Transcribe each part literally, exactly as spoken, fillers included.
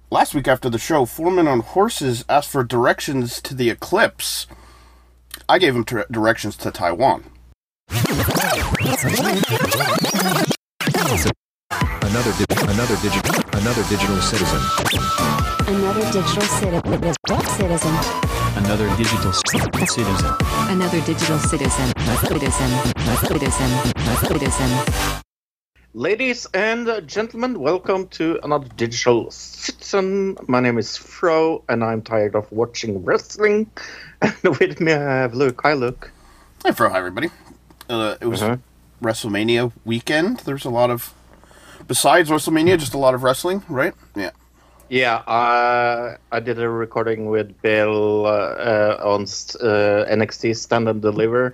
last week after the show, four men on horses asked for directions to the eclipse. I gave him ter- directions to Taiwan. Another di- another digital another digital citizen. Another digital citi- citizen. Another digital c- citizen. Another digital citizen. Citizen. Citizen. Citizen. Ladies and gentlemen, welcome to another Digital Citizen. My name is Fro, and I'm tired of watching wrestling. And with me, I have Luke. Hi, Luke. Hi, Fro. Hi, everybody. Uh, it was Uh-huh. WrestleMania weekend. There's a lot of, besides WrestleMania, just a lot of wrestling, right? Yeah. Yeah, uh, I did a recording with Bill uh, uh, on uh, N X T Stand and Deliver.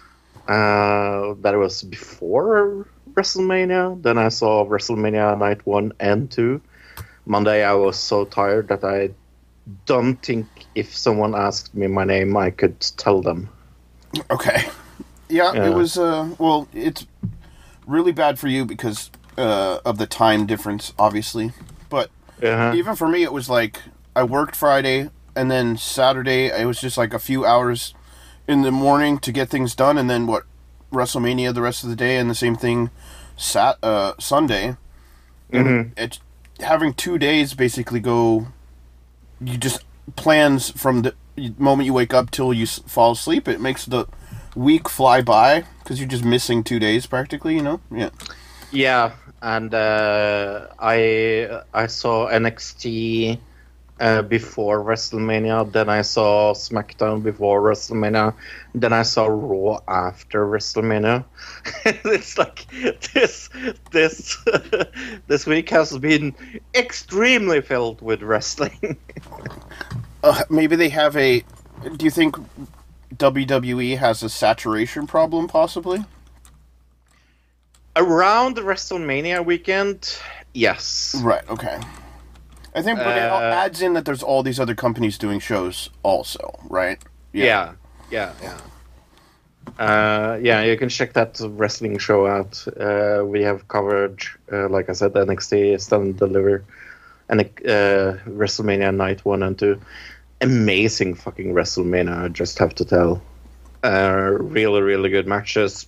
Uh, that was before WrestleMania. Then I saw WrestleMania Night one and two. Monday I was so tired that I don't think if someone asked me my name, I could tell them. Okay. Yeah, Yeah. it was, uh, well, it's really bad for you because uh, of the time difference, obviously. But Uh-huh. even for me, it was like, I worked Friday, and then Saturday, it was just like a few hours in the morning to get things done, and then what, WrestleMania the rest of the day, and the same thing sat uh, Sunday. Mm-hmm. It's having two days basically go, you just, plans from the moment you wake up till you s- fall asleep, it makes the week fly by, because you're just missing two days practically, you know? Yeah. Yeah, and uh, I I saw N X T uh, before WrestleMania, then I saw SmackDown before WrestleMania, then I saw Raw after WrestleMania. It's like this this this week has been extremely filled with wrestling. Uh, maybe they have a, do you think W W E has a saturation problem, possibly? Around the WrestleMania weekend, yes. Right, okay. I think but it Uh, adds in that there's all these other companies doing shows also, right? Yeah, yeah, yeah. Uh, yeah, you can check that wrestling show out. Uh, we have covered, uh, like I said, N X T, Stand and Deliver, and uh, WrestleMania Night one and two. Amazing fucking WrestleMania, I just have to tell. Uh, really, really good matches.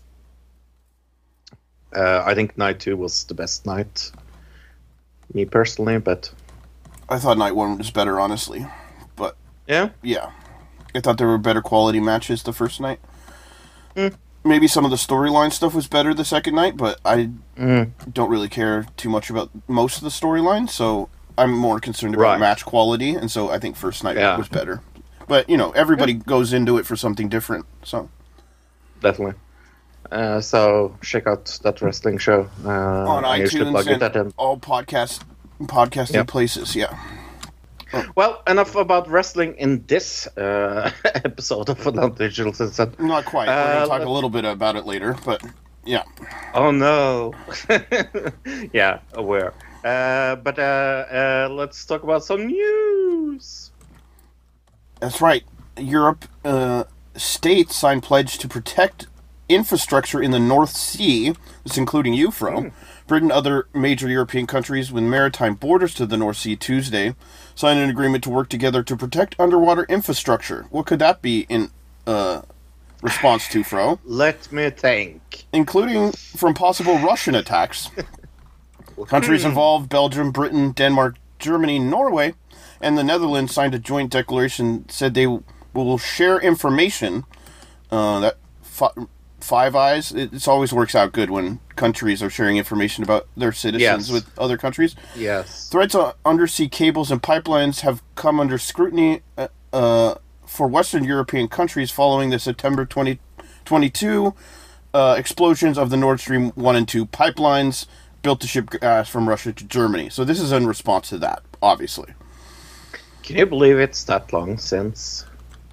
Uh, I think Night two was the best night. Me personally, but... I thought Night one was better, honestly. But, Yeah? yeah. I thought there were better quality matches the first night. Mm. Maybe some of the storyline stuff was better the second night, but I Mm. don't really care too much about most of the storyline, so I'm more concerned about Right. match quality, and so I think first night Yeah. was better. But, you know, everybody goes into it for something different, so... Definitely. Uh, so check out that wrestling show. Uh, On I usually iTunes plug it and at them. all podcast podcasting Yep. places, yeah. Well, enough about wrestling in this uh, episode of Another Digital Citizen. Not quite. We're Uh, going to talk let- a little bit about it later, but yeah. Oh no! Yeah, aware. Uh, but uh, uh, let's talk about some news. That's right. Europe uh, states signed pledge to protect infrastructure in the North Sea, this including you, Fro. Mm. Britain and other major European countries with maritime borders to the North Sea Tuesday signed an agreement to work together to protect underwater infrastructure. What could that be in uh, response to, Fro? Let me think. Including from possible Russian attacks. Countries involved, Belgium, Britain, Denmark, Germany, Norway, and the Netherlands signed a joint declaration said they will share information. Uh, that fi- Five Eyes, it it's always works out good when countries are sharing information about their citizens Yes. with other countries. Yes. Threats on undersea cables and pipelines have come under scrutiny uh, uh, for Western European countries following the September twenty twenty-two uh, explosions of the Nord Stream one and two pipelines built to ship gas from Russia to Germany. So this is in response to that, obviously. Can you believe it's that long since?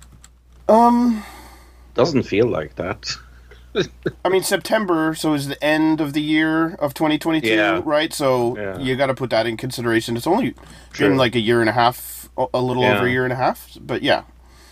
Um, Doesn't feel like that. I mean, September, so is the end of the year of twenty twenty-two, Yeah. right? So Yeah. you got to put that in consideration. It's only True. been like a year and a half, a a little Yeah. over a year and a half, but yeah.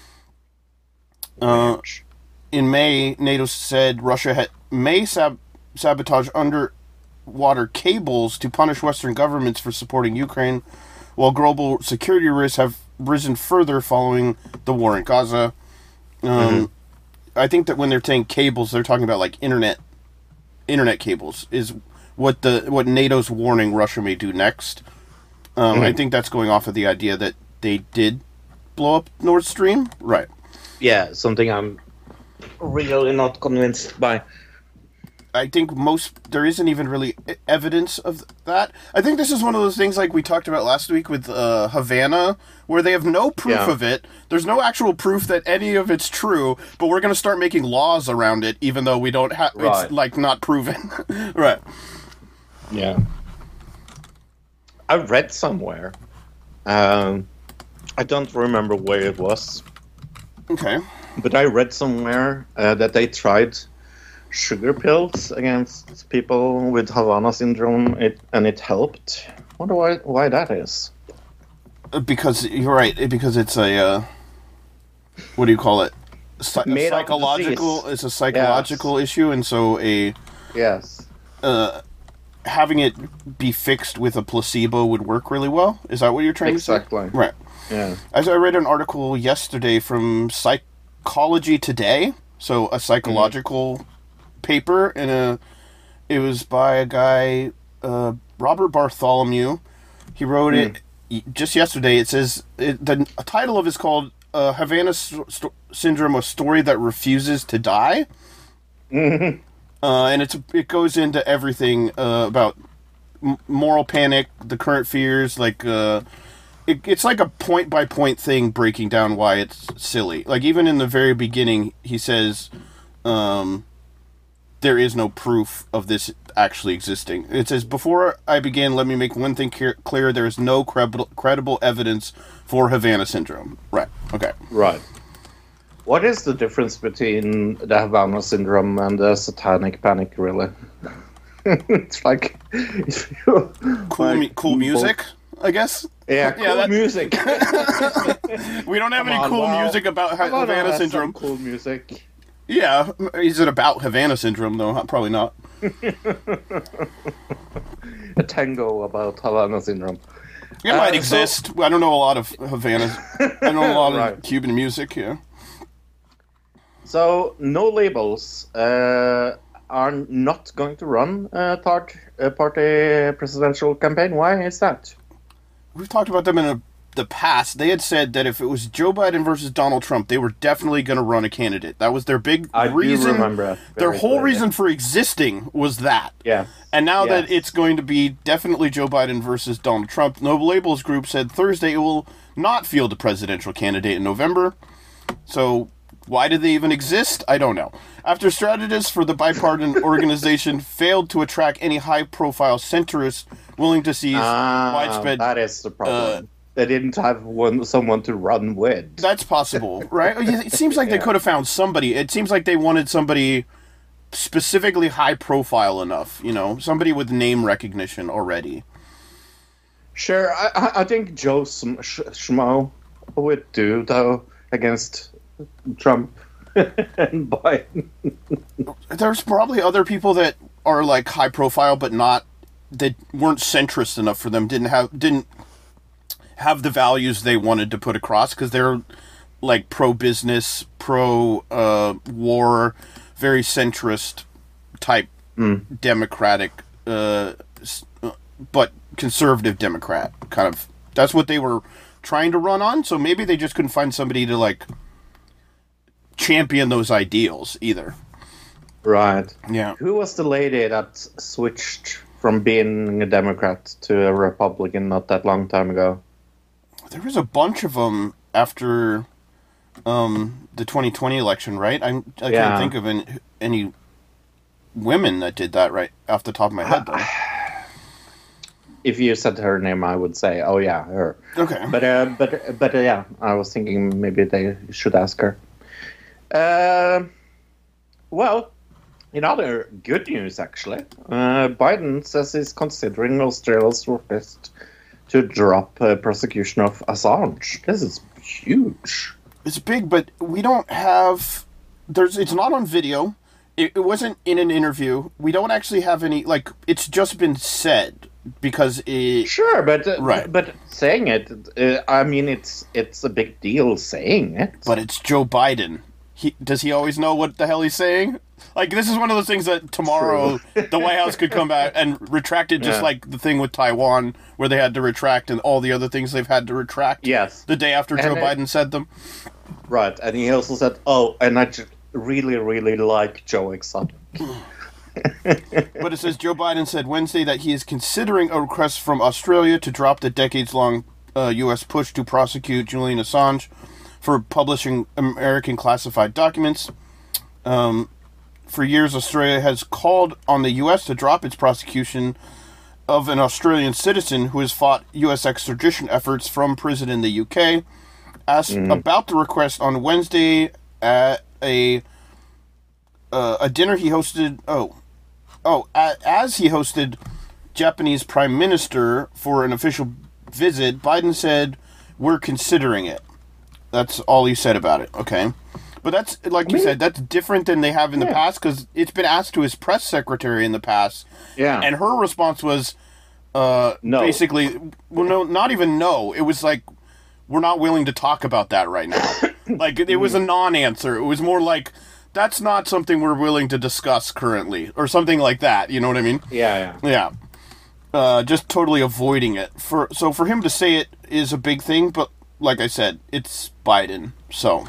Uh, in May, NATO said Russia had, may sab- sabotage underwater cables to punish Western governments for supporting Ukraine while global security risks have risen further following the war in Gaza. Um, mm-hmm. I think that when they're saying cables, they're talking about like internet, internet cables is what the what NATO's warning Russia may do next. Um, mm-hmm. I think that's going off of the idea that they did blow up Nord Stream, right? Yeah, something I'm really not convinced by. I think most, there isn't even really evidence of that. I think this is one of those things like we talked about last week with uh, Havana, where they have no proof yeah. of it. There's no actual proof that any of it's true, but we're going to start making laws around it, even though we don't have, right. it's like not proven. Right. Yeah. I read somewhere, um, I don't remember where it was. Okay. But I read somewhere uh, that they tried sugar pills against people with Havana syndrome, it, and it helped. I wonder why, why that is. Because, you're right, because it's a, uh, what do you call it? Psy- a psychological, it's a psychological yes. issue, and so a... Yes. Uh, having it be fixed with a placebo would work really well? Is that what you're trying exactly. to say? Right. Yeah. As I read an article yesterday from Psychology Today, so a psychological... Mm-hmm. paper, and a it was by a guy, uh, Robert Bartholomew. He wrote mm. it just yesterday. It says it, the title of it is called uh, Havana St- Syndrome: A Story That Refuses to Die. Mm-hmm. Uh, and it's it goes into everything uh, about m- moral panic, the current fears, like uh, it, it's like a point by point thing breaking down why it's silly. Like even in the very beginning, he says. Um, There is no proof of this actually existing. It says, before I begin, let me make one thing clear. There is no credible, credible evidence for Havana syndrome. Right. Okay. Right. What is the difference between the Havana syndrome and the satanic panic, really? It's like... cool, like, cool music, I guess? Yeah, cool yeah, that... music. We don't have Come any on, cool wow. music about ha- Havana syndrome. Cool music. Yeah, is it about Havana syndrome, though? Probably not. A tango about Havana syndrome. It uh, might exist. So... I don't know a lot of Havana. I know a lot right. of Cuban music, yeah. So, no labels uh, are not going to run a third uh, party presidential campaign. Why is that? We've talked about them in a the past. They had said that if it was Joe Biden versus Donald Trump, they were definitely going to run a candidate. That was their big I reason. Do remember their whole clearly. reason for existing was that. Yeah. And now yes. that it's going to be definitely Joe Biden versus Donald Trump, No Labels Group said Thursday it will not field a presidential candidate in November. So why did they even exist? I don't know. After strategists for the bipartisan organization failed to attract any high-profile centrists willing to seize ah, widespread... That is the problem. Uh, They didn't have one someone to run with. That's possible, right? It seems like yeah. they could have found somebody. It seems like they wanted somebody specifically high profile enough, you know, somebody with name recognition already. Sure, I, I think Joe Sm- Sh- Schmo would do, though, against Trump and Biden. There's probably other people that are like high profile, but not that weren't centrist enough for them. Didn't have didn't. have the values they wanted to put across, because they're like pro-business, pro-war, uh, very centrist type mm. democratic, uh, but conservative Democrat kind of. That's what they were trying to run on, so maybe they just couldn't find somebody to like champion those ideals either. Right. Yeah. Who was the lady that switched from being a Democrat to a Republican not that long time ago? There was a bunch of them after um, the twenty twenty election, right? I, I yeah. can't think of any, any women that did that right off the top of my head, though. If you said her name, I would say, "Oh yeah, her." Okay, but uh, but but uh, yeah, I was thinking maybe they should ask her. Uh, well, in other good news, actually, uh, Biden says he's considering Australia's request to drop uh, prosecution of Assange. This is huge. It's big, but we don't have... There's. It's not on video. It, it wasn't in an interview. We don't actually have any... Like, it's just been said because it... Sure, but uh, Right. but saying it, uh, I mean, it's it's a big deal saying it. But it's Joe Biden. He does he always know what the hell he's saying? Like, this is one of those things that tomorrow the White House could come back and retract it, just Yeah. like the thing with Taiwan, where they had to retract, and all the other things they've had to retract. Yes. The day after And Joe it- Biden said them. Right, and he also said, "Oh, and I just really, really like Joe Exotic." But it says Joe Biden said Wednesday that he is considering a request from Australia to drop the decades-long uh, U S push to prosecute Julian Assange for publishing American classified documents. Um, for years, Australia has called on the U S to drop its prosecution of an Australian citizen who has fought U S extradition efforts from prison in the U K. Asked about the request on Wednesday at a uh, a dinner he hosted. Oh, oh, a, as he hosted Japanese Prime Minister for an official visit, Biden said, "We're considering it." That's all he said about it. Okay, but that's like you said, that's different than they have in the Yeah. past, because it's been asked to his press secretary in the past, Yeah, and her response was uh, No. basically, well, no, not even no. It was like, we're not willing to talk about that right now. Like, it was a non-answer. It was more like, that's not something we're willing to discuss currently, or something like that. You know what I mean? yeah, yeah. Yeah. Uh, just totally avoiding it. For so for him to say it is a big thing, but like I said, it's Biden. So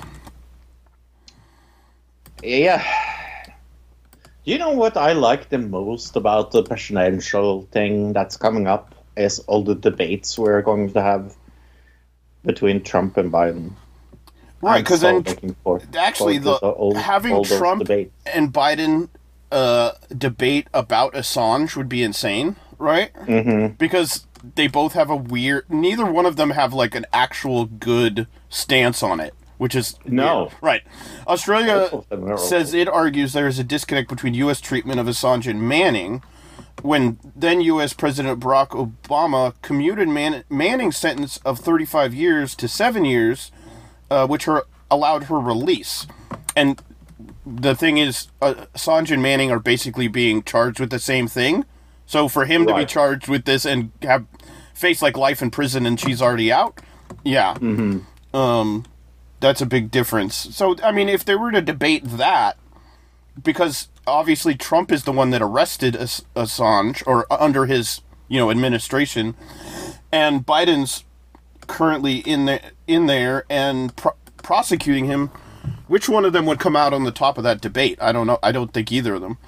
Yeah. You know what I like the most about the presidential thing that's coming up is all the debates we're going to have between Trump and Biden. right, I'm because so then looking for- actually forward the to all- having all those Trump debates. and Biden uh, debate about Assange would be insane, right? Mm-hmm. Because they both have a weird. Neither one of them have like an actual good stance on it, which is No. weird. Right. Australia Both of them are says it argues there is a disconnect between U S treatment of Assange and Manning, when then U S President Barack Obama commuted Man- Manning's sentence of thirty-five years to seven years, uh, which her, allowed her release. And the thing is, uh, Assange and Manning are basically being charged with the same thing. So for him to be Right. charged with this and have face like life in prison and she's already out, yeah, mm-hmm. um, that's a big difference. So I mean, if they were to debate that, because obviously Trump is the one that arrested Ass- Assange, or under his, you know, administration, and Biden's currently in the in there and pro- prosecuting him. Which one of them would come out on the top of that debate? I don't know. I don't think either of them.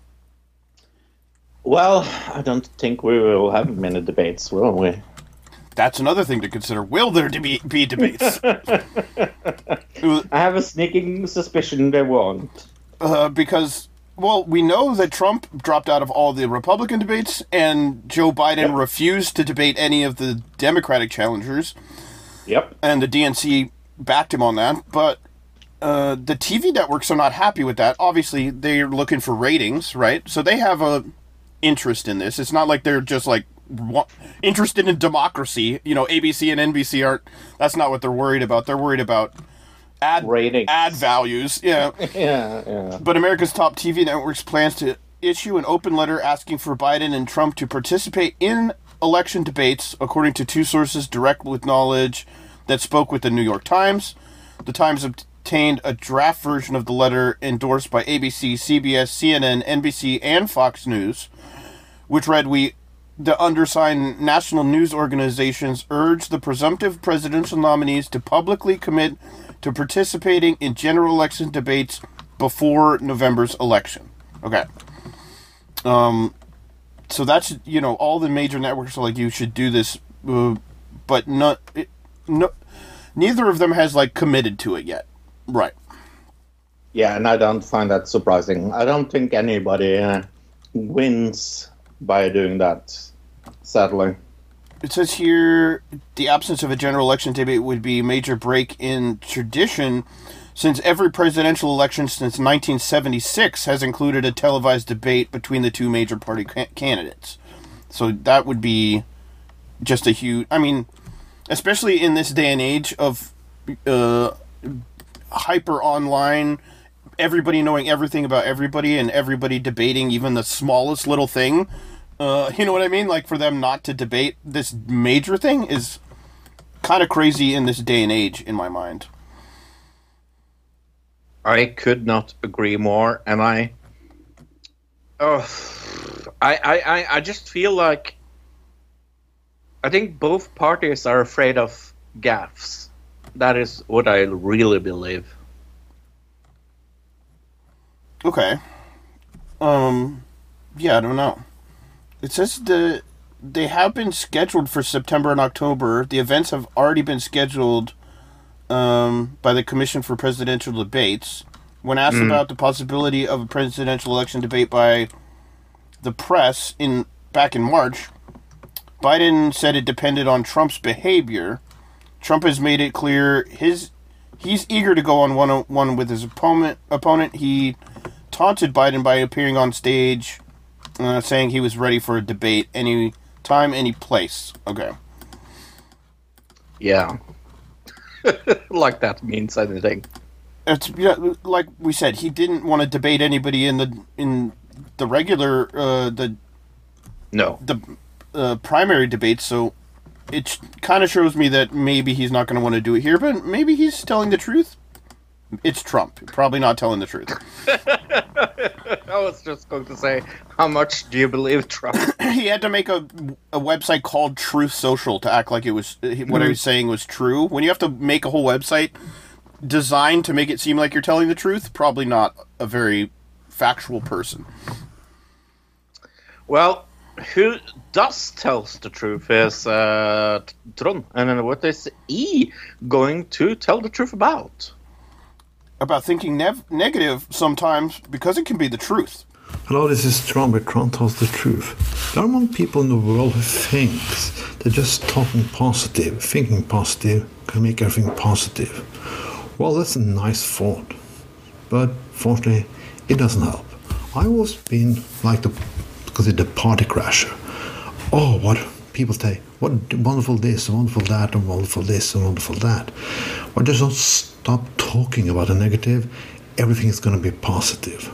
Well, I don't think we will have many debates, will we? That's another thing to consider. Will there be, be debates? I have a sneaking suspicion they won't. Uh, because, well, we know that Trump dropped out of all the Republican debates, and Joe Biden Yep. refused to debate any of the Democratic challengers, Yep. and the D N C backed him on that. But uh, the T V networks are not happy with that. Obviously, they're looking for ratings, right? So they have a interest in this. It's not like they're just like wa- interested in democracy. You know, A B C and N B C aren't. That's not what they're worried about. They're worried about ad Ratings. ad values. Yeah. Yeah, yeah. But America's top T V networks plans to issue an open letter asking for Biden and Trump to participate in election debates, according to two sources direct with knowledge that spoke with the New York Times. The Times obtained a draft version of the letter endorsed by A B C, C B S, C N N, N B C, and Fox News, which read, "We, the undersigned national news organizations, urge the presumptive presidential nominees to publicly commit to participating in general election debates before November's election." Okay. Um, so that's, you know, all the major networks are like, you should do this, uh, but not, it, no, neither of them has, like, committed to it yet. Right. Yeah, and I don't find that surprising. I don't think anybody uh, wins by doing that, sadly. It says here, the absence of a general election debate would be a major break in tradition, since every presidential election since nineteen seventy-six has included a televised debate between the two major party ca- candidates. So that would be just a huge... I mean, especially in this day and age of uh, hyper online, everybody knowing everything about everybody and everybody debating even the smallest little thing, Uh, you know what I mean? Like, for them not to debate this major thing is kind of crazy in this day and age, in my mind. I could not agree more, and I, oh, I, I, I, I just feel like I think both parties are afraid of gaffes. That is what I really believe. Okay. Um, yeah, I don't know. It says the they have been scheduled for September and October. The events have already been scheduled um, by the Commission for Presidential Debates. When asked mm. about the possibility of a presidential election debate by the press in back in March, Biden said it depended on Trump's behavior. Trump has made it clear his he's eager to go on one-on-one with his opponent. Opponent. He taunted Biden by appearing on stage, uh, saying he was ready for a debate any time, any place. Okay. Yeah. Like that means anything. It's yeah, like we said, he didn't want to debate anybody in the in the regular uh, the no the uh, primary debates. So it kind of shows me that maybe he's not going to want to do it here, but maybe he's telling the truth. It's Trump, probably not telling the truth. I was just going to say, how much do you believe Trump? He had to make a a website called Truth Social to act like it was what mm. he was saying was true. When you have to make a whole website designed to make it seem like you're telling the truth, probably not a very factual person. Well, who does tells the truth is uh, Trond. And what is he going to tell the truth about? About thinking nev- negative sometimes because it can be the truth. Hello, this is Trond, where Trond tells the truth. There are among people in the world who thinks that just talking positive, thinking positive, can make everything positive. Well, that's a nice thought, but fortunately, it doesn't help. I've always been like the, considered the party crasher. Oh, what people say, what wonderful this, wonderful that, and wonderful this, and wonderful that. Why just don't stop talking about the negative? Everything is going to be positive.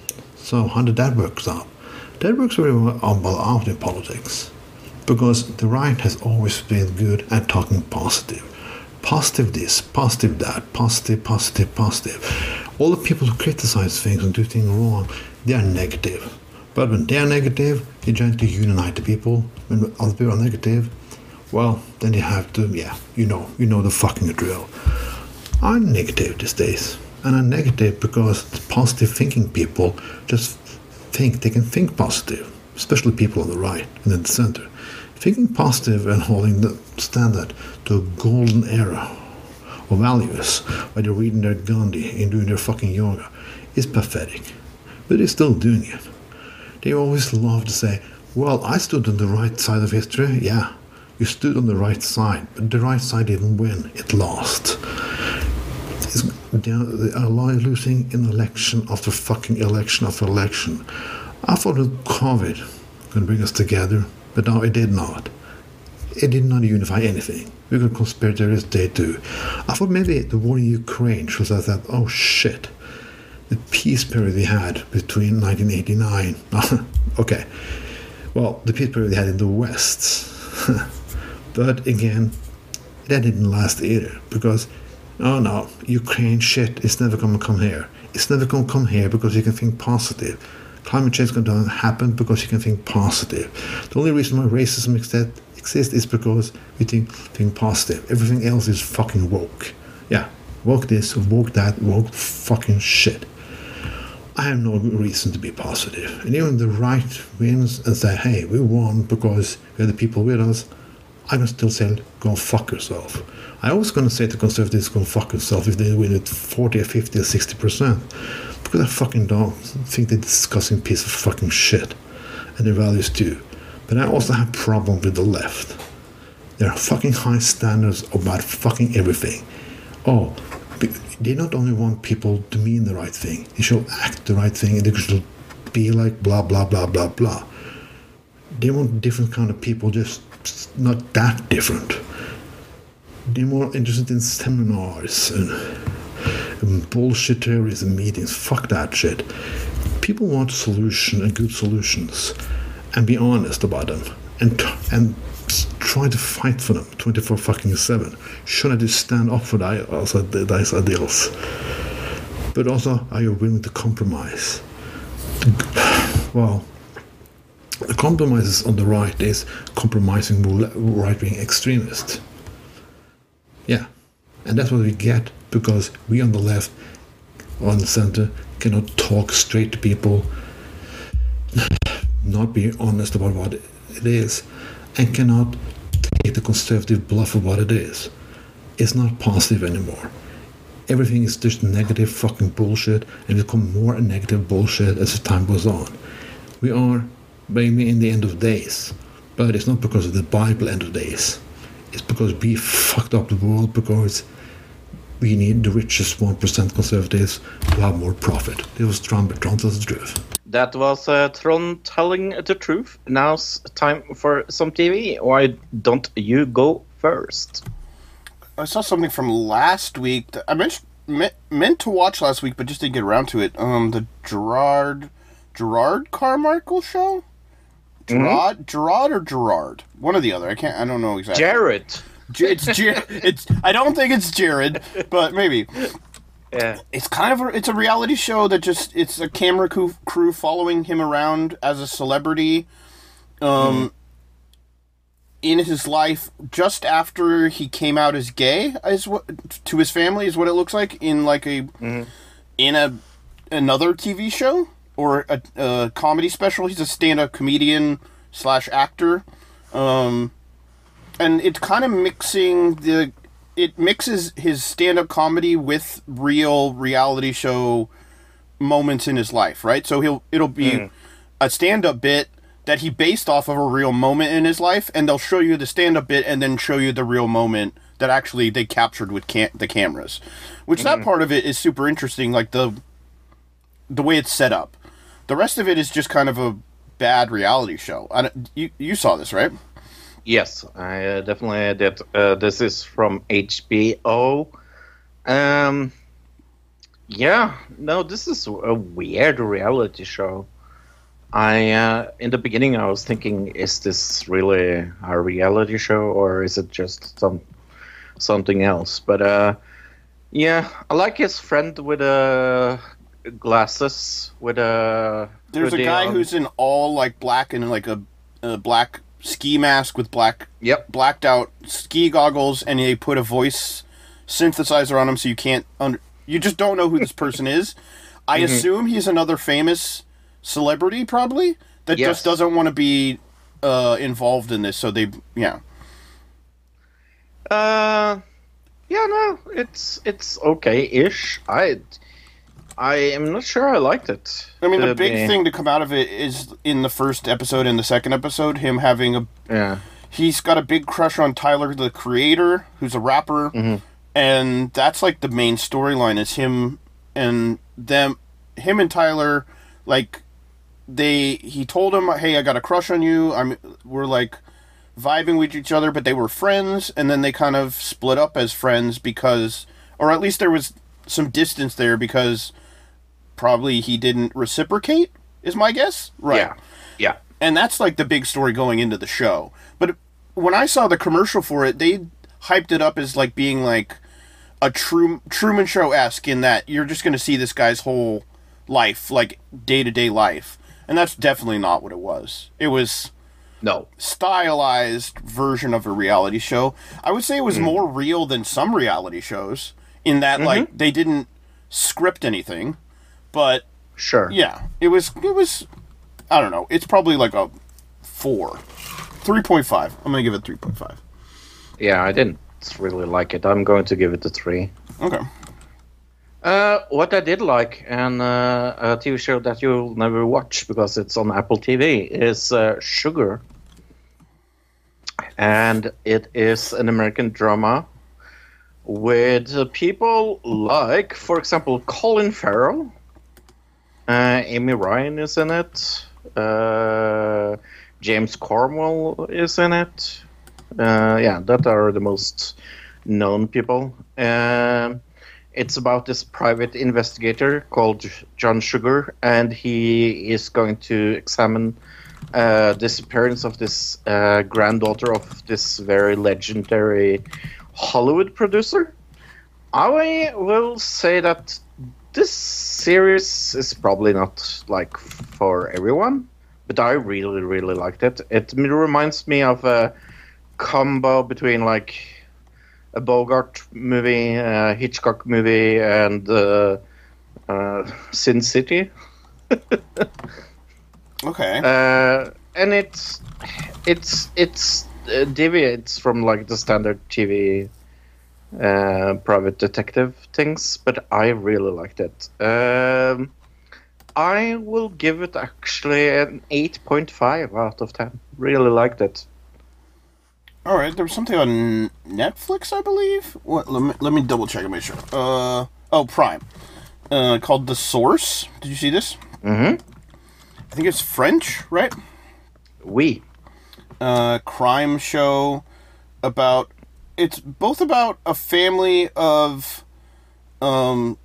So how did that work out? That works very well out in politics, because the right has always been good at talking positive. Positive this, positive that, positive, positive, positive. All the people who criticize things and do things wrong, they are negative. But when they are negative, they try to unite the people. When other people are negative, well, then you have to, yeah, you know, you know the fucking drill. I'm negative these days. And I'm negative because the positive thinking people just think they can think positive, especially people on the right and in the center. Thinking positive and holding the standard to a golden era of values while they're reading their Gandhi and doing their fucking yoga is pathetic. But they're still doing it. They always love to say, well, I stood on the right side of history. Yeah, you stood on the right side, but the right side didn't win. It lost. It's, they are losing in election after fucking election after election. I thought that COVID could bring us together, but no, it did not. It did not unify anything. We could conspirators, they do. I thought maybe the war in Ukraine shows us that, oh shit, the peace period we had between nineteen eighty-nine. Okay, well, the peace period we had in the West. But again, that didn't last either, because, oh no, Ukraine shit, it's never going to come here. It's never going to come here because you can think positive. Climate change is going to happen because you can think positive. The only reason why racism exists is because we think, think positive. Everything else is fucking woke. Yeah, woke this, woke that, woke fucking shit. I have no reason to be positive. And even the right wins and say, hey, we won because we had the people with us, I can still say, go fuck yourself. I was going to say to conservatives, go fuck yourself if they win at forty or fifty or sixty percent. Because I fucking don't think they're a disgusting piece of fucking shit. And their values too. But I also have problem with the left. There are fucking high standards about fucking everything. Oh, they not only want people to mean the right thing, they should act the right thing, and they should be like blah blah blah blah blah. They want different kind of people, just not that different. They're more interested in seminars and, and bullshit theories and meetings. Fuck that shit. People want solution and good solutions. and be honest about them, and and try to fight for them twenty-four fucking seven. Should I just stand up for that, also those ideals? But also, are you willing to compromise? Well, the compromises on the right is compromising right-wing extremists. Yeah, and that's what we get because we on the left, on the center, cannot talk straight to people, not be honest about what it is, and cannot take the conservative bluff of what it is. It's not positive anymore. Everything is just negative fucking bullshit, and it becomes more and negative bullshit as the time goes on. We are maybe in the end of days, but it's not because of the Bible end of days. It's because we fucked up the world because we need the richest one percent conservatives to have more profit. It was Trump, but Trump tells the truth. That was uh, Trond telling the truth. Now's time for some T V. Why don't you go first? I saw something from last week that I meant, meant, meant to watch last week, but just didn't get around to it. Um, the Gerard Gerard Carmichael show? Gerard, mm-hmm. Gerard or Gerard? One or the other. I can't. I don't know exactly. Jared. It's Jared. It's. I don't think it's Jared, but maybe. Yeah. It's kind of a. It's a reality show that just. It's a camera crew, crew following him around as a celebrity. Um. Mm. In his life, just after he came out as gay, is what to his family is what it looks like in like a mm-hmm. in a another T V show or a, a comedy special. He's a stand-up comedian slash actor, um, and it's kind of mixing the. It mixes his stand-up comedy with real reality show moments in his life, right? So he'll it'll be mm. a stand-up bit that he based off of a real moment in his life, and they'll show you the stand-up bit and then show you the real moment that actually they captured with cam- the cameras. Which mm-hmm. that part of it is super interesting, like the the way it's set up. The rest of it is just kind of a bad reality show. I don't, you you saw this, right? Yes, I uh, definitely did. Uh, this is from H B O. Um, yeah, no, this is a weird reality show. I uh, in the beginning I was thinking, is this really a reality show or is it just some something else? But uh, yeah, I like his friend with uh, glasses with a. There's a guy on. Who's in all like black and like a, a black ski mask with black yep blacked out ski goggles, and they put a voice synthesizer on him, so you can't under you just don't know who this person is. I mm-hmm. assume he's another famous celebrity, probably, that yes. just doesn't want to be uh, involved in this, so they, yeah. Uh, yeah, no, it's it's okay-ish. I, I am not sure I liked it. I mean, the big be... thing to come out of it is in the first episode and the second episode, him having a, yeah, he's got a big crush on Tyler, the Creator, who's a rapper, mm-hmm. and that's like the main storyline is him and them, him and Tyler, like. They he told him, hey, I got a crush on you. I'm we're like vibing with each other, but they were friends, and then they kind of split up as friends because, or at least there was some distance there because probably he didn't reciprocate, is my guess. Right. Yeah. Yeah. And that's like the big story going into the show. But when I saw the commercial for it, they hyped it up as like being like a Tru- Truman Show-esque in that you're just going to see this guy's whole life, like day-to-day life. And that's definitely not what it was. It was no stylized version of a reality show. I would say it was mm. more real than some reality shows in that, mm-hmm. like, they didn't script anything. But sure, yeah, it was. It was. I don't know. It's probably like a four, three point five. I'm gonna give it three point five. Yeah, I didn't really like it. I'm going to give it a three. Okay. Uh, what I did like, and uh, a T V show that you'll never watch because it's on Apple T V, is uh, Sugar. And it is an American drama with uh, people like, for example, Colin Farrell. Uh, Amy Ryan is in it. Uh, James Cornwell is in it. Uh, yeah, that are the most known people. Um, It's about this private investigator called John Sugar, and he is going to examine uh, disappearance of this uh, granddaughter of this very legendary Hollywood producer, I will say that this series is probably not like for everyone, but I really, really liked it. It reminds me of a combo between like a Bogart movie, a Hitchcock movie, and uh, uh, Sin City. Okay. Uh, and it's it's it's uh, deviates from like the standard T V uh, private detective things, but I really liked it. Um, I will give it actually an eight point five out of ten. Really liked it. All right, there was something on Netflix, I believe. What? Let me, let me double check and make sure. Uh oh, Prime. Uh, called The Source. Did you see this? Mm-hmm. I think it's French, right? We. Uh, crime show about. It's both about a family of, um,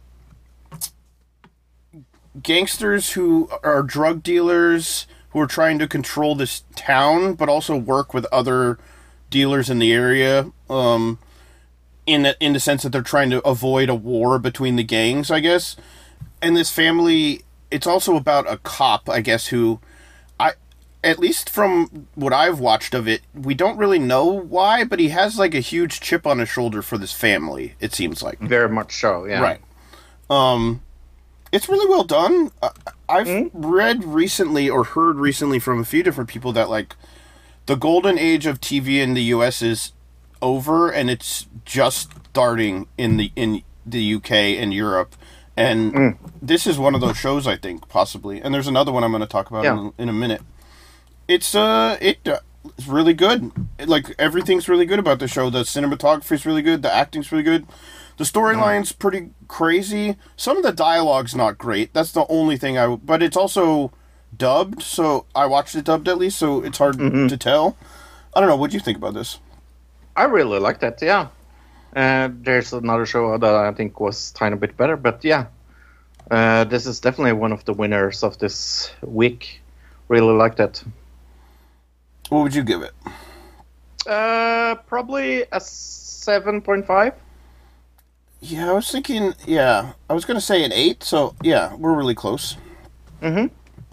gangsters who are drug dealers who are trying to control this town, but also work with other dealers in the area, um, in the, in the sense that they're trying to avoid a war between the gangs, I guess. And this family, it's also about a cop, I guess, who, I, at least from what I've watched of it, we don't really know why, but he has like a huge chip on his shoulder for this family, it seems like. Very much so, yeah. Right. Um, it's really well done. I, I've Mm-hmm. read recently or heard recently from a few different people that like the golden age of T V in the U S is over and it's just starting in the in the U K and Europe. And Mm. this is one of those shows, I think, possibly. And there's another one I'm going to talk about Yeah. in, in a minute. It's uh, it uh, it's really good. It, like everything's really good about the show. The cinematography's really good. The acting's really good. The storyline's pretty crazy. Some of the dialogue's not great. That's the only thing I. But it's also dubbed, so I watched it dubbed at least, so it's hard Mm-hmm. to tell. I don't know. What do you think about this? I really liked it, yeah. Uh, there's another show that I think was tiny bit better, but yeah. Uh, this is definitely one of the winners of this week. Really liked it. What would you give it? Uh, probably a seven point five. Yeah, I was thinking. Yeah, I was gonna say an eight. So yeah, we're really close. Mm-hmm.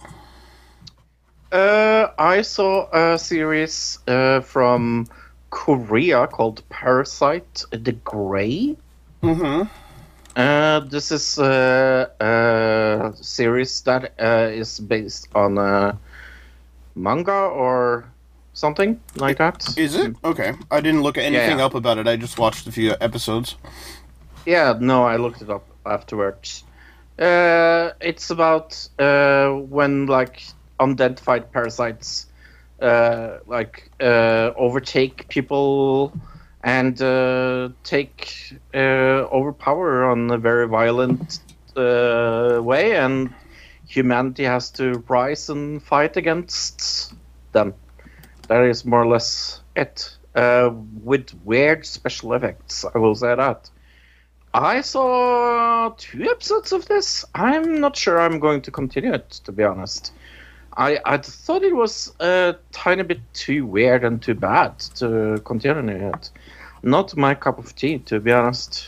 Uh, I saw a series uh, from Korea called Parasite the Grey. Mm-hmm. Uh, this is uh, a series that uh, is based on a manga or something like that. Is it? Okay. I didn't look at anything yeah. up about it. I just watched a few episodes. Yeah, no, I looked it up afterwards. Uh, it's about uh, when like unidentified parasites uh, like uh, overtake people and uh, take uh, overpower on a very violent uh, way, and humanity has to rise and fight against them. That is more or less it. Uh, with weird special effects, I will say that. I saw two episodes of this. I'm not sure I'm going to continue it, to be honest. I, I thought it was a tiny bit too weird and too bad to continue it. Not my cup of tea, to be honest.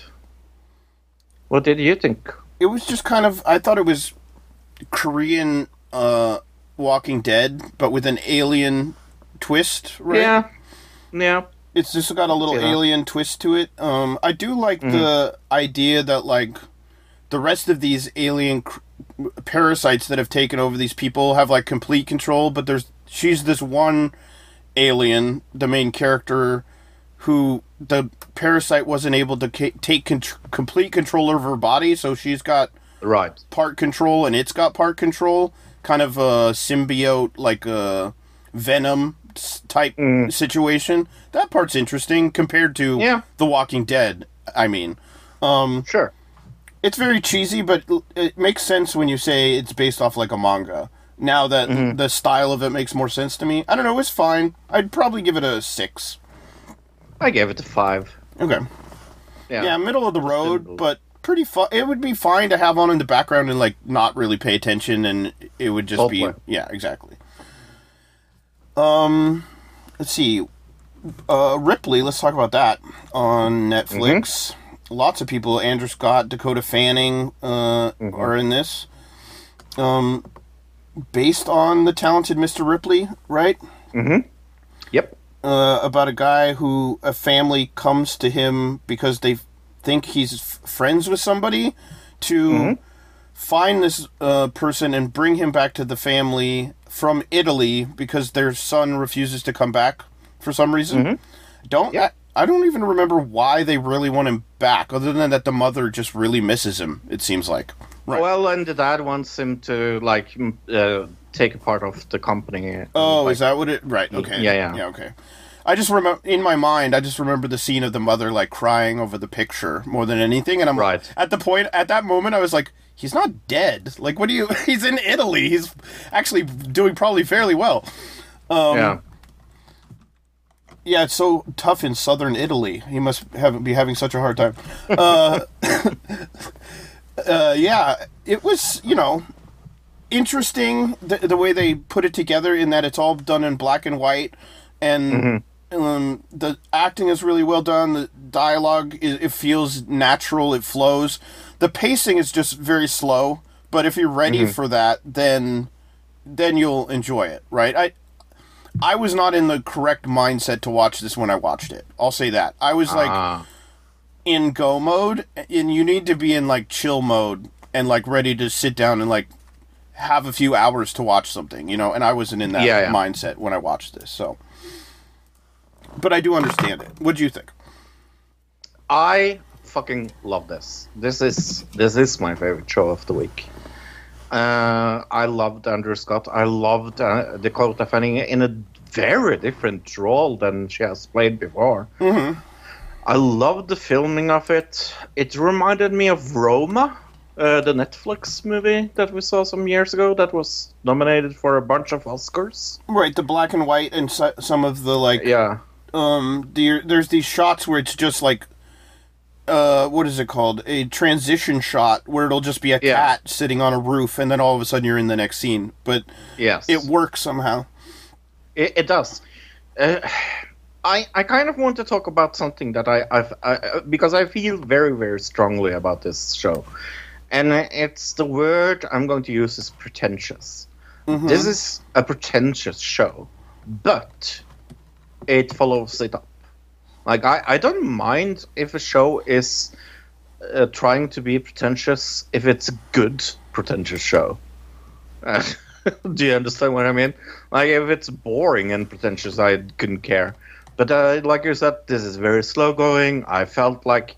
What did you think? It was just kind of. I thought it was Korean uh, Walking Dead, but with an alien twist, right? Yeah. Yeah. It's just got a little Yeah. alien twist to it. Um, I do like Mm-hmm. the idea that, like, the rest of these alien cr- parasites that have taken over these people have, like, complete control, but there's she's this one alien, the main character, who the parasite wasn't able to ca- take con- complete control over her body, so she's got Right. part control and it's got part control. Kind of a symbiote, like a Venom s- type Mm. situation. That part's interesting compared to Yeah. The Walking Dead, I mean. Um, Sure. it's very cheesy, but l- it makes sense when you say it's based off like a manga. Now that Mm-hmm. the style of it makes more sense to me. I don't know, it's fine. I'd probably give it a six. I gave it a five. Okay. Yeah. Yeah, middle of the road, Simple. but pretty fun. It would be fine to have on in the background and like not really pay attention, and it would just be Roleplay. yeah, exactly. Um, let's see. Uh, Ripley, let's talk about that on Netflix. Mm-hmm. Lots of people, Andrew Scott, Dakota Fanning, uh, mm-hmm. are in this. Um, based on The Talented Mister Ripley, right? Mm-hmm. Yep. Uh, about a guy who, a family comes to him because they think he's f- friends with somebody to mm-hmm. find this uh, person and bring him back to the family from Italy because their son refuses to come back for some reason. Mm-hmm. Don't yeah. I, I don't even remember why they really want him back, other than that the mother just really misses him, it seems like. Right. Well, and the dad wants him to, like, uh, take a part of the company. Oh, like, is that what it... Right, okay. Yeah, yeah. Yeah, okay. I just remember, in my mind, I just remember the scene of the mother, like, crying over the picture more than anything, and I'm right. at the point, at that moment, I was like, he's not dead. Like, what do you... He's in Italy. He's actually doing probably fairly well. Um, yeah. Yeah, it's so tough in southern Italy. He must have be having such a hard time. Uh, uh, yeah, it was, you know, interesting the, the way they put it together in that it's all done in black and white, and mm-hmm. um, the acting is really well done. The dialogue, it, it feels natural. It flows. The pacing is just very slow, but if you're ready mm-hmm. for that, then then you'll enjoy it, right? I. I was not in the correct mindset to watch this when I watched it. I'll say that. I was like uh. in go mode, and you need to be in like chill mode and like ready to sit down and like have a few hours to watch something, you know, and I wasn't in that yeah, yeah. mindset when I watched this. So, but I do understand it. What do you think? I fucking love this. This is this is my favorite show of the week. Uh, I loved Andrew Scott. I loved uh, Dakota Fanning in a very different role than she has played before. Mm-hmm. I loved the filming of it. It reminded me of Roma, uh, the Netflix movie that we saw some years ago that was nominated for a bunch of Oscars. Right, the black and white and so- some of the, like... Yeah. Um, the, there's these shots where it's just, like... Uh, what is it called? A transition shot where it'll just be a yeah. cat sitting on a roof, and then all of a sudden you're in the next scene. But yes, it works somehow. It, it does. Uh, I I kind of want to talk about something that I I've, I because I feel very very strongly about this show, and it's the word I'm going to use is pretentious. Mm-hmm. This is a pretentious show, but it follows it up. Like, I, I don't mind if a show is uh, trying to be pretentious if it's a good pretentious show. Uh, do you understand what I mean? Like, if it's boring and pretentious, I couldn't care. But uh, like you said, this is very slow going. I felt like...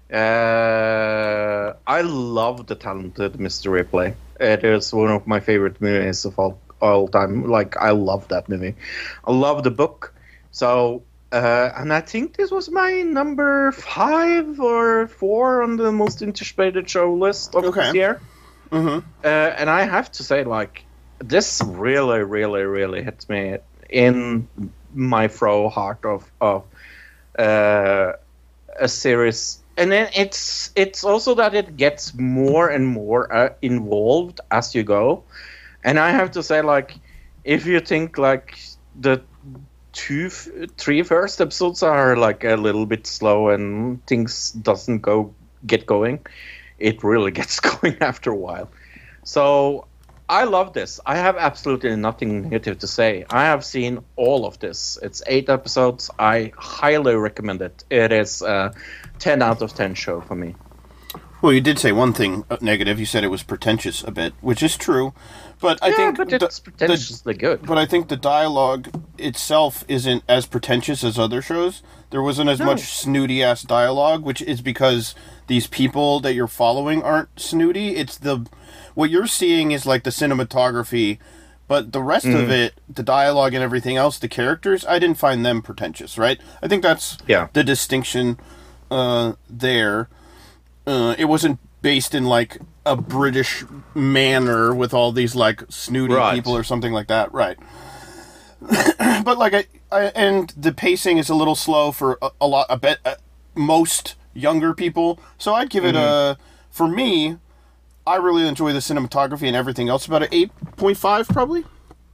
Uh, I love The Talented Mister Ripley. It is one of my favorite movies of all, all time. Like, I love that movie. I love the book. So... Uh, and I think this was my number five or four on the most anticipated show list of okay. this year. Mm-hmm. Uh, and I have to say, like, this really, really, really hits me in my fro heart of of uh, a series. And then it's it's also that it gets more and more uh, involved as you go. And I have to say, like, if you think like the two, three first episodes are like a little bit slow and things doesn't go get going, it really gets going after a while. So I love this. I have absolutely nothing negative to say. I have seen all of this. It's eight episodes. I highly recommend it. It is a ten out of ten show for me. Well, you did say one thing negative. You said it was pretentious a bit, which is true. But I yeah, think but it's the, pretentiously the, good. But I think the dialogue itself isn't as pretentious as other shows. There wasn't as no. much snooty-ass dialogue, which is because these people that you're following aren't snooty. It's the... What you're seeing is like the cinematography, but the rest mm. of it, the dialogue and everything else, the characters, I didn't find them pretentious, right? I think that's yeah. the distinction uh, there. Uh, it wasn't based in like a British manner with all these like snooty right. people or something like that, right? But like I, I, and the pacing is a little slow for a, a lot, a bit, uh, most younger people. So I'd give mm-hmm. it a, for me, I really enjoy the cinematography and everything else. About an eight point five, probably.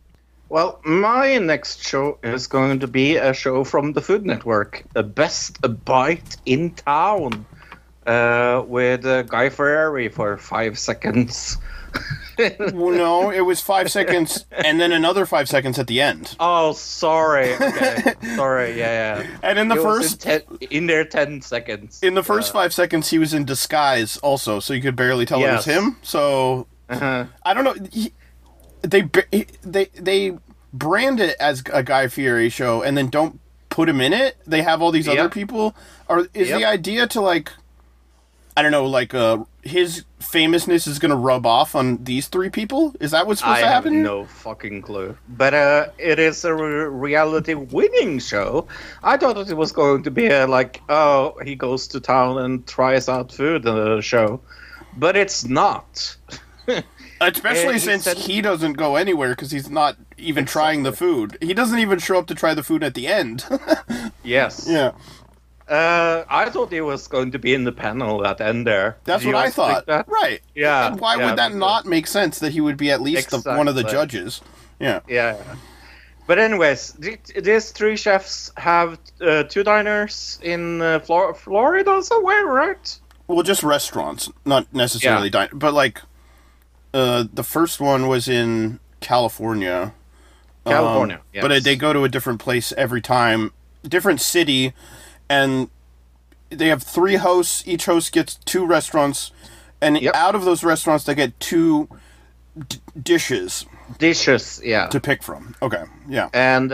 Well, my next show is going to be a show from the Food Network, a Best Bite in Town, uh, with uh, Guy Fieri for five seconds. Well, no, it was five seconds and then another five seconds at the end. Oh, sorry. Okay, sorry. Yeah, yeah. And in the It was first, in, ten, in there ten seconds. in the first Uh, five seconds, he was in disguise also, so you could barely tell it was Yes. him. So uh-huh. I don't know. He, they ba- he- they they brand it as a Guy Fieri show and then don't put him in it. They have all these Yep. other people. Or is Yep. the idea to like, I don't know, like uh, his famousness is going to rub off on these three people? Is that what's supposed I to have happen here? no fucking clue. But uh, it is a re- reality winning show. I thought that it was going to be a, like, oh, he goes to town and tries out food in the show. But it's not. Especially Uh, he since said- he doesn't go anywhere because he's not even trying the food. He doesn't even show up to try the food at the end. Yes. yeah, Uh, I thought he was going to be in the panel at the end there. that's Did what you I guys think thought. that? Right. Yeah, And why yeah, would that because- not make sense that he would be at least the, one of the Exactly. judges? Yeah. Yeah. But anyways, th- these three chefs have uh, two diners in uh, Flor- Florida somewhere, right? Well, just restaurants, not necessarily Yeah. dine. But like, uh, the first one was in California. Um, California, yes. But uh, they go to a different place every time, different city, and they have three hosts. Each host gets two restaurants, and Yep. out of those restaurants, they get two d- dishes Dishes, yeah. to pick from. Okay, yeah. And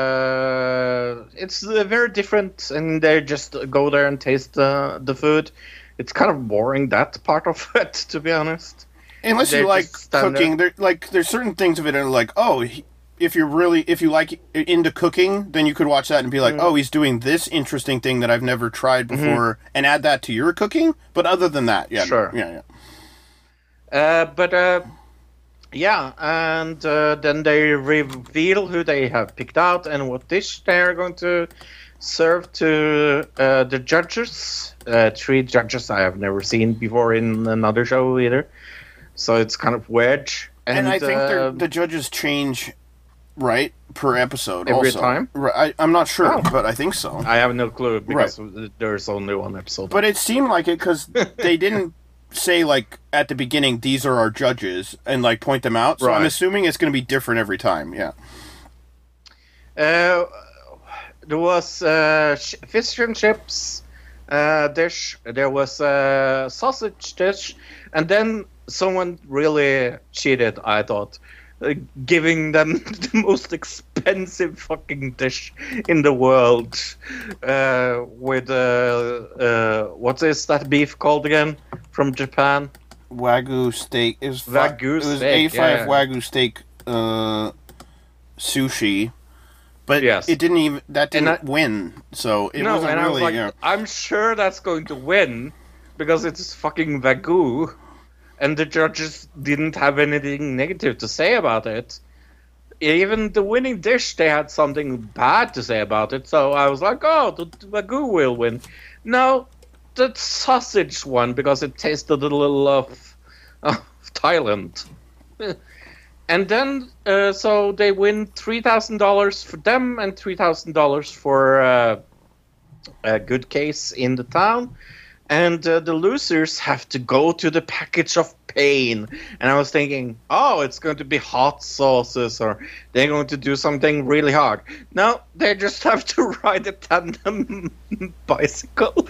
uh, it's uh, very different, and they just go there and taste uh, the food. It's kind of boring, that part of it, to be honest. Unless they're you like just standard- cooking, there like there's certain things of it that are like, oh, he, if you're really if you like into cooking, then you could watch that and be like, Mm-hmm. oh, he's doing this interesting thing that I've never tried before, and add that to your cooking. But other than that, yeah, Sure. yeah, yeah. Uh, but uh, yeah, and uh, then they reveal who they have picked out and what dish they are going to serve to uh, the judges. Uh, three judges I have never seen before in another show either, so it's kind of weird. And, I think they're- uh, the judges change, right, per episode Every also. time? Right, I, I'm not sure, Oh. but I think so. I have no clue because there's only one episode. But it seemed like it because they didn't say like at the beginning these are our judges and like point them out. So I'm Right. assuming it's going to be different every time. Yeah. Uh, there was uh, sh- fish and chips uh, dish. There was a sausage dish, and then someone really cheated. I thought, uh, giving them the most expensive fucking dish in the world, uh, with uh, uh, what is that beef called again from Japan? Wagyu steak. It was fi- Wagyu It was steak, A five yeah. Wagyu steak uh, sushi, but Yes. it didn't even that And didn't I- win. So it no, wasn't and really. I was like, yeah. I'm sure that's going to win because it's fucking Wagyu, and the judges didn't have anything negative to say about it. Even the winning dish, they had something bad to say about it. So I was like, oh, the, the Wagyu will win. No, the sausage won because it tasted a little of, of Thailand. And then, uh, so they win three thousand dollars for them and three thousand dollars for uh, a good case in the town. And uh, the losers have to go to the package of pain. And I was thinking, oh, it's going to be hot sauces or they're going to do something really hard. No, they just have to ride a tandem bicycle.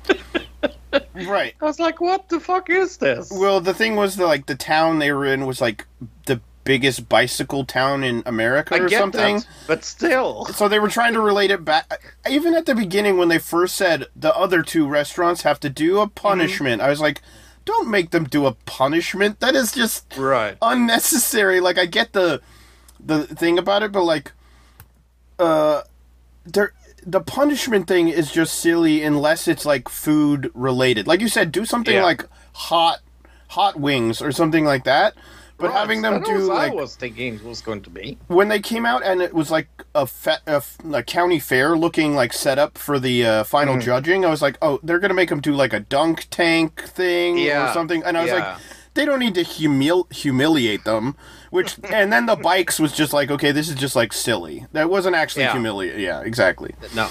Right. I was like, what the fuck is this? Well, the thing was that like the town they were in was like the biggest bicycle town in America I or get something. that, but still. So they were trying to relate it back. Even at the beginning, when they first said the other two restaurants have to do a punishment, I was like, "Don't make them do a punishment. That is just Right. unnecessary." Like, I get the the thing about it, but like, uh, there the punishment thing is just silly unless it's like food related. Like you said, do something Yeah. like hot hot wings or something like that. But Right, having them that do was like I was thinking it was going to be. when they came out and it was like a, fe- a, f- a county fair looking like setup for the uh, final Mm-hmm. judging, I was like, oh, they're gonna make them do like a dunk tank thing or Yeah, something, and I was yeah. like, they don't need to humil- humiliate them. Which and then the bikes was just like, okay, this is just like silly. That wasn't actually Yeah. humiliate. Yeah, exactly. No.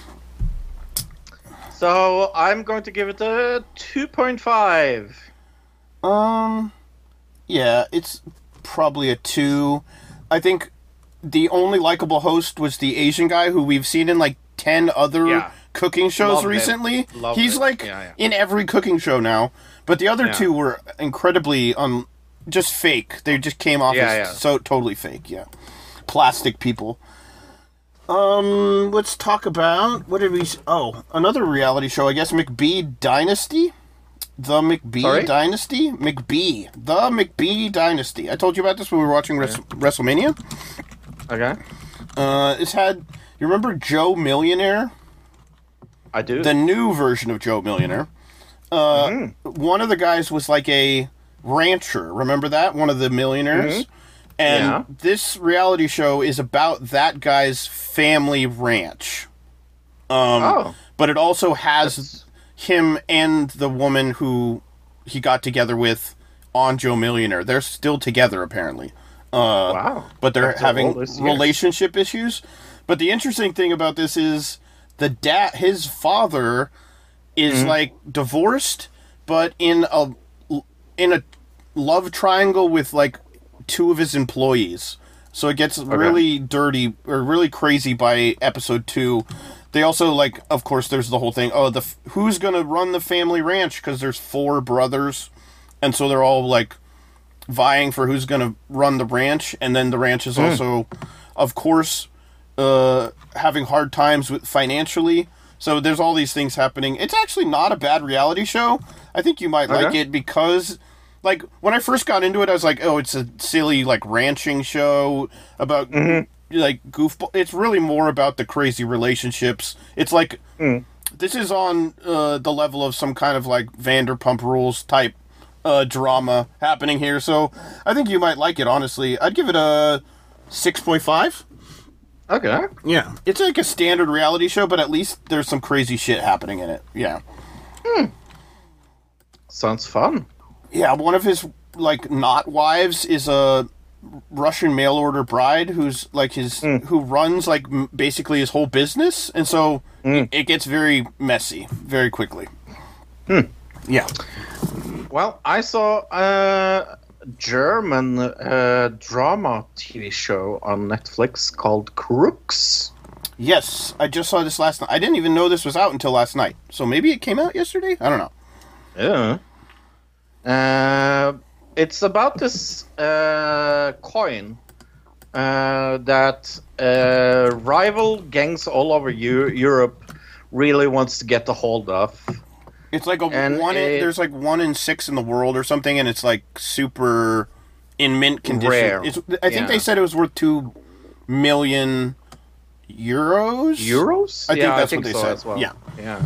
So I'm going to give it a two point five. Um, yeah, it's probably a two. I think the only likable host was the Asian guy who we've seen in like ten other Yeah. cooking shows Love him. recently. Love He's him. like Yeah, yeah. in every cooking show now. But the other Yeah. two were incredibly um just fake. They just came off Yeah, as yeah. so totally fake. Yeah, plastic people. Um, let's talk about what did we? s- Oh, another reality show. I guess McBee Dynasty. The McBee Sorry? Dynasty? McBee. The McBee Dynasty. I told you about this when we were watching Wres- WrestleMania. Okay. Uh, it's had... You remember Joe Millionaire? I do. The new version of Joe Millionaire. Uh, Mm-hmm. One of the guys was like a rancher. Remember that? One of the millionaires? And Yeah. this reality show is about that guy's family ranch. Um, Oh. But it also has him and the woman who he got together with on Joe Millionaire. They're still together, apparently. Uh, Wow. But they're After having all this years. relationship issues. But the interesting thing about this is the dad, his father, is Mm-hmm. like divorced, but in a in a love triangle with like two of his employees. So it gets really dirty or really crazy by episode two. They also like, of course, there's the whole thing. Oh, the f- who's gonna run the family ranch? Because there's four brothers, and so they're all like vying for who's gonna run the ranch. And then the ranch is also, of course, uh, having hard times with financially. So there's all these things happening. It's actually not a bad reality show. I think you might like Okay. it because, like, when I first got into it, I was like, oh, it's a silly, like, ranching show about, like, goofball. It's really more about the crazy relationships. It's like, this is on uh, the level of some kind of, like, Vanderpump Rules type uh, drama happening here. So I think you might like it, honestly. I'd give it a six point five. Okay. Yeah. It's like a standard reality show, but at least there's some crazy shit happening in it. Yeah. Sounds fun. Yeah, one of his, like, not wives is a Russian mail-order bride who's, like, his, who runs, like, m- basically his whole business, and so it gets very messy very quickly. Yeah. Well, I saw a German uh, drama T V show on Netflix called Crooks. Yes, I just saw this last night. I didn't even know this was out until last night. So maybe it came out yesterday? I don't know. Yeah. Uh, it's about this uh, coin uh, that uh, rival gangs all over Eu- Europe really wants to get a hold of. It's like a And one. In, it- there's like one in six in the world or something, and it's like super in mint condition. Rare. It's, I think Yeah. they said it was worth two million euros. Euros? I think yeah, that's I think what they so said. as well. Yeah. Yeah.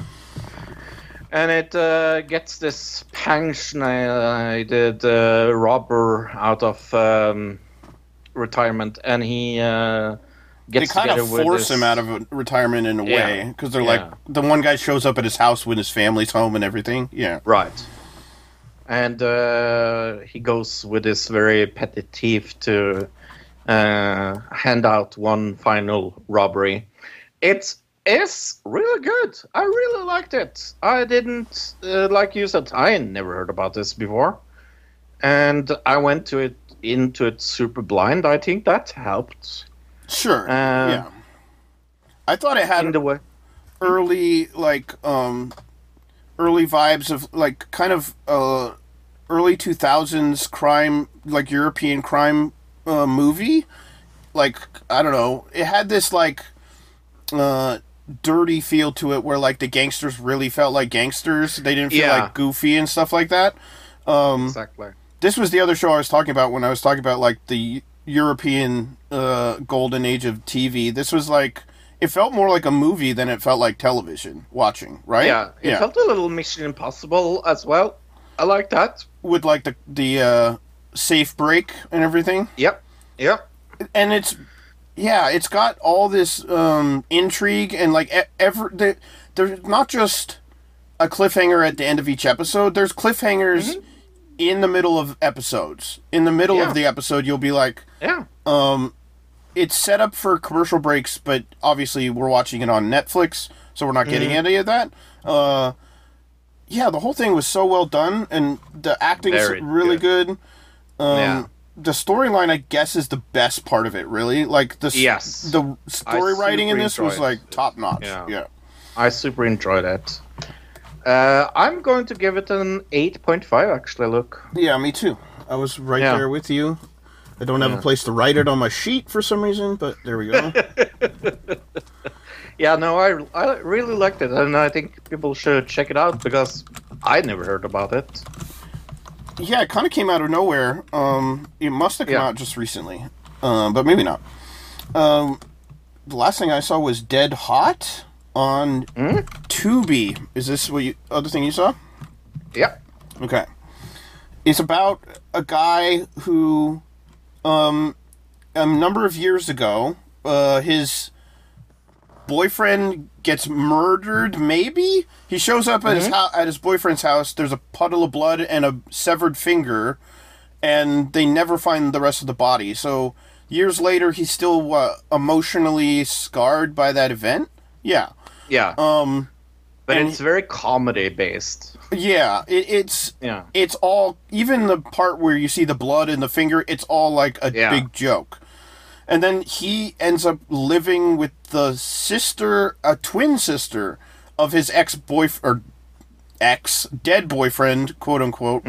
And it uh, gets this pensionated uh, robber out of um, retirement, and he uh, They gets kind together of with force this- him out of retirement in a Yeah. way because they're Yeah. like the one guy shows up at his house when his family's home and everything. Yeah. Right. And uh, he goes with this very petty thief to uh, hand out one final robbery. It is really good. I really liked it. I didn't, uh, like you said, I never heard about this before. And I went to it into it super blind. I think that helped. Sure. Uh, yeah. I thought it had In the way. early like um early vibes of like kind of uh early two thousands crime, like European crime uh movie. Like, I don't know, it had this like uh dirty feel to it where like the gangsters really felt like gangsters. They didn't feel Yeah. like goofy and stuff like that. Um Exactly. this was the other show I was talking about when I was talking about like the European uh golden age of T V. This was like, it felt more like a movie than it felt like television watching, right? Yeah, it felt a little Mission Impossible as well. I like that. With like the the uh, safe break and everything, Yep. Yep. and it's yeah, it's got all this um, intrigue and like e- ever the, there's not just a cliffhanger at the end of each episode. There's cliffhangers in the middle of episodes. In the middle Yeah. of the episode, you'll be like, Yeah. um, it's set up for commercial breaks, but obviously we're watching it on Netflix, so we're not getting Mm-hmm. any of that. Uh, yeah, the whole thing was so well done, and the acting's Very really good. Um, Yeah. The storyline, I guess, is the best part of it, really. Like, the, s- Yes. the story I writing in super this was, enjoyed like, it. top-notch. Yeah. yeah. I super enjoyed it. Uh, I'm going to give it an eight point five, actually, look. Yeah, me too. I was right Yeah. there with you. I don't have Yeah. a place to write it on my sheet for some reason, but there we go. Yeah, no, I, I really liked it, and I think people should check it out, because I never heard about it. Yeah, it kind of came out of nowhere. Um, it must have come Yeah. out just recently, um, but maybe not. Um, the last thing I saw was Dead Hot on Hmm? Tubi. Is this what you other thing you saw? Yeah. Okay. It's about a guy who, um, a number of years ago, uh, his boyfriend gets murdered, maybe? He shows up at his ho- at his boyfriend's house, there's a puddle of blood and a severed finger, and they never find the rest of the body. So, years later, he's still, uh, emotionally scarred by that event? Yeah. Yeah. Um, but and- it's very comedy-based. yeah, it, it's... Yeah. It's all, even the part where you see the blood in the finger, it's all like a Yeah. big joke. And then he ends up living with the sister, a twin sister, of his ex-boyfriend, or ex-dead boyfriend, quote unquote.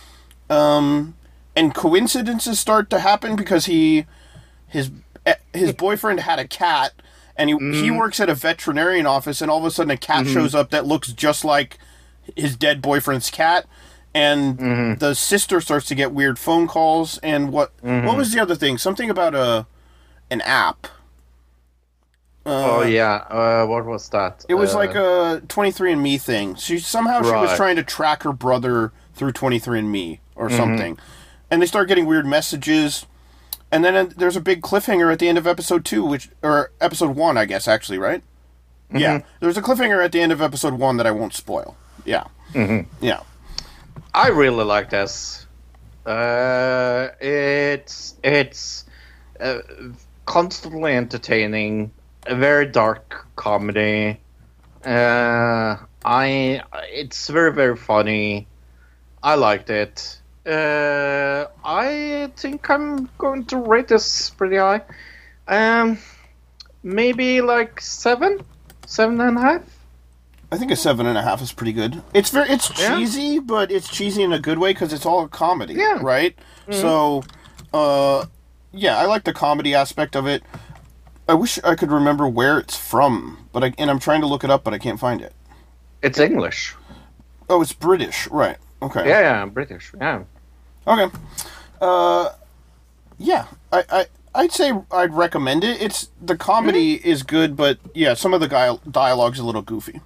Um, and coincidences start to happen because he, his, eh, his boyfriend had a cat, and he, he works at a veterinarian office, and all of a sudden a cat shows up that looks just like his dead boyfriend's cat, and the sister starts to get weird phone calls. And what what was the other thing? Something about a an app. Uh, oh, yeah. Uh, what was that? It was Uh, like a twenty-three and me thing. She somehow she was Right. trying to track her brother through twenty-three and me or something, and they start getting weird messages. And then uh, there's a big cliffhanger at the end of episode two, which or episode one, I guess, actually, right? Yeah, there's a cliffhanger at the end of episode one that I won't spoil. Yeah, yeah. I really like this. Uh, it's it's uh, constantly entertaining, a very dark comedy. Uh, I it's very very funny. I liked it. Uh, I think I'm going to rate this pretty high. Um, maybe like seven, seven and a half. I think a seven and a half is pretty good. It's very, it's Yeah. cheesy, but it's cheesy in a good way because it's all a comedy, Yeah. right? So, uh, yeah, I like the comedy aspect of it. I wish I could remember where it's from, but I, and I'm trying to look it up, but I can't find it. It's English. Oh, it's British, right? Okay. Yeah, yeah, British. Yeah. Okay. Uh, yeah, I, I, I'd say I'd recommend it. It's the comedy is good, but yeah, some of the guy dialogue's a little goofy.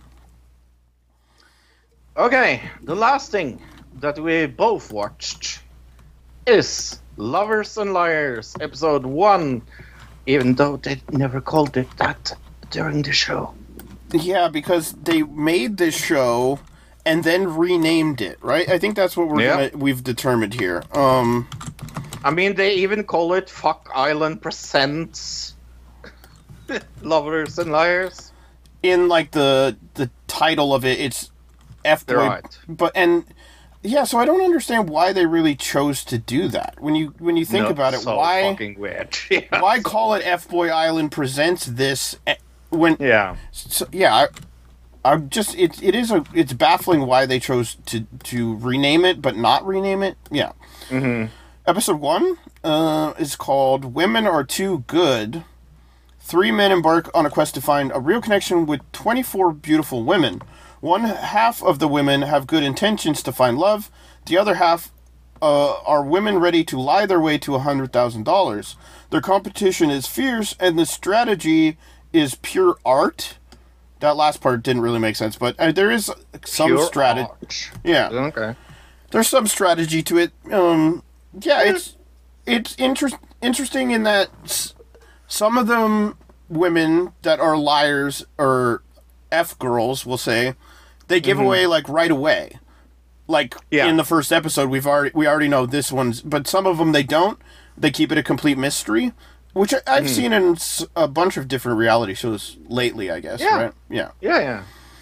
Okay, the last thing that we both watched is Lovers and Liars, episode one, even though they never called it that during the show. Yeah, because they made this show and then renamed it, right? I think that's what we're Yeah. gonna, we've determined here. Um, I mean, they even call it Fuck Island Presents Lovers and Liars. in like the the title of it, it's F boy, Right. but and yeah, so I don't understand why they really chose to do that. When you when you think No, about it, so why fucking weird. Yeah. why call it F Boy Island presents this eh, when Yeah. So, yeah, I, I'm just it. It is a. It's baffling why they chose to to rename it, but not rename it. Yeah. Mm-hmm. Episode one uh, is called "Women Are Too Good." Three men embark on a quest to find a real connection with twenty-four beautiful women. One half of the women have good intentions to find love. The other half uh, are women ready to lie their way to one hundred thousand dollars. Their competition is fierce, and the strategy is pure art. That last part didn't really make sense, but uh, there is some Pure strategy. art. Yeah, Okay. there's some strategy to it. Um, yeah, it's it's inter- interesting in that s- some of them women that are liars or F girls, we'll say, they give away like right away. Like Yeah. in the first episode, we've already we already know this one's, but some of them they don't. They keep it a complete mystery, which I, I've seen in s- a bunch of different reality shows lately. I guess, Yeah. right? Yeah. Yeah, yeah.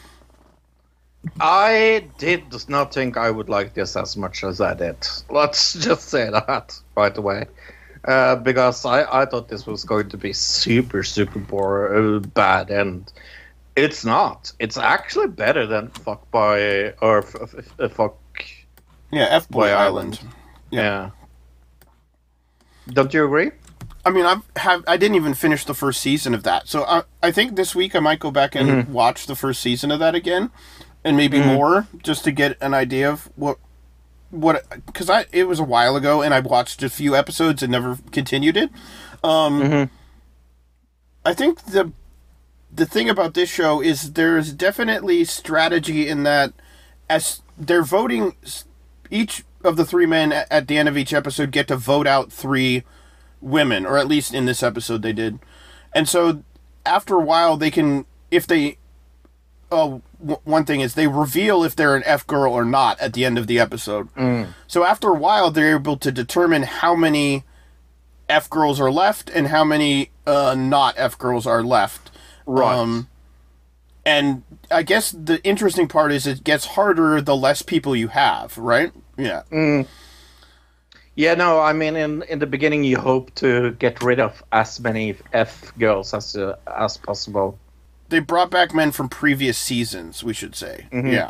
I did not think I would like this as much as I did. Let's just say that right away. Uh, because I, I thought this was going to be super, super bore, uh, bad, and it's not. It's actually better than Fuck by, or f- f- f- Fuck, Yeah, F Boy Boy Island. Island. yeah. Don't you agree? I mean, I've have I didn't even finish the first season of that, so I I think this week I might go back and Mm-hmm. watch the first season of that again, and maybe more, just to get an idea of what what because I it was a while ago and I watched a few episodes and never continued it. Um, Mm-hmm. I think the the thing about this show is there's definitely strategy in that as they're voting, each of the three men at at the end of each episode get to vote out three women, or at least in this episode they did. And so after a while they can, if they, oh, w- one thing is they reveal if they're an F girl or not at the end of the episode. So after a while they're able to determine how many F girls are left and how many uh, not F girls are left. Right. Um, and I guess the interesting part is it gets harder the less people you have, right? Yeah. Yeah, no, I mean, in, in the beginning, you hope to get rid of as many F girls as uh, as possible. They brought back men from previous seasons, we should say. Yeah.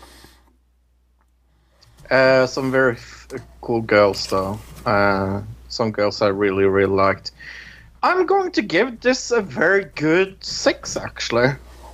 Uh, some very f- cool girls, though. Uh, some girls I really, really liked. I'm going to give this a very good six, actually.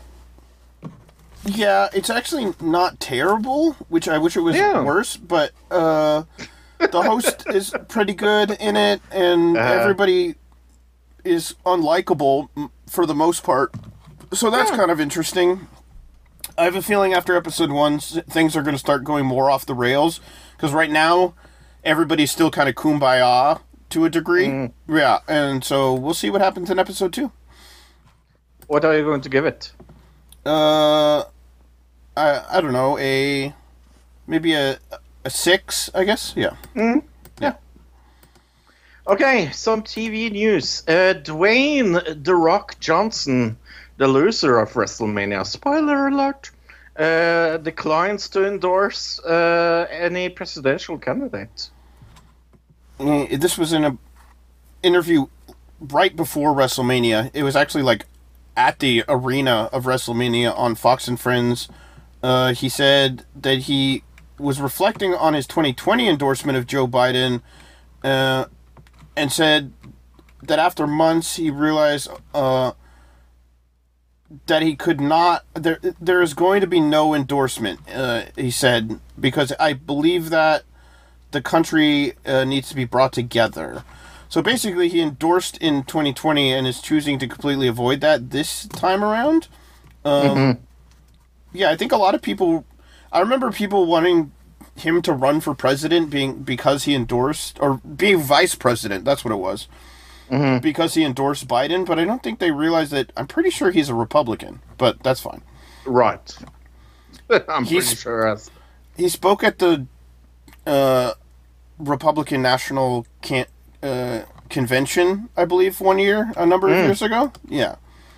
Yeah, it's actually not terrible, which I wish it was Yeah. worse, but uh, the host is pretty good in it, and Uh-huh. everybody is unlikable m- for the most part. So that's kind of interesting. I have a feeling after episode one, s- things are going to start going more off the rails, because right now, everybody's still kind of kumbaya to a degree. Yeah, and so we'll see what happens in episode two. What are you going to give it? Uh, I I don't know, a maybe a a six, I guess. Yeah. Yeah. Okay, some T V news. Uh, Dwayne The Rock Johnson, the loser of WrestleMania, spoiler alert, uh, declines to endorse uh, any presidential candidate. Eh, This was in a interview right before WrestleMania. It was actually like at the arena of WrestleMania on Fox and Friends. Uh, he said that he was reflecting on his twenty twenty endorsement of Joe Biden, uh, and said that after months he realized uh, that he could not. There, there is going to be no endorsement. Uh, he said, because I believe that the country uh, needs to be brought together. So basically, he endorsed in twenty twenty and is choosing to completely avoid that this time around. Um, Yeah, I think a lot of people. I remember people wanting him to run for president, being because he endorsed or being vice president. That's what it was, because he endorsed Biden. But I don't think they realized that. I'm pretty sure he's a Republican, but that's fine. Right. I'm He's- pretty sure. As, He spoke at the uh, Republican National can- uh, Convention, I believe, one year, a number of years ago. Yeah.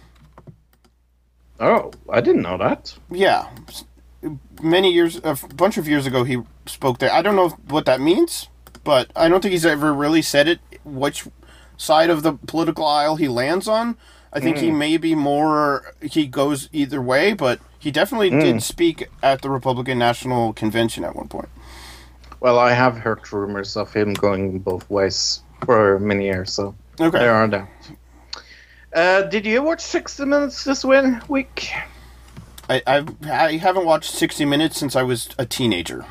oh, I didn't know that. Yeah. Many years, a bunch of years ago, he spoke there. I don't know what that means, but I don't think he's ever really said it, which side of the political aisle he lands on. I think he may be more, he goes either way, but he definitely did speak at the Republican National Convention at one point. Well, I have heard rumors of him going both ways for many years, so Okay. there are that. Uh, did you watch sixty Minutes this win- week? I, I've, I haven't watched sixty Minutes since I was a teenager.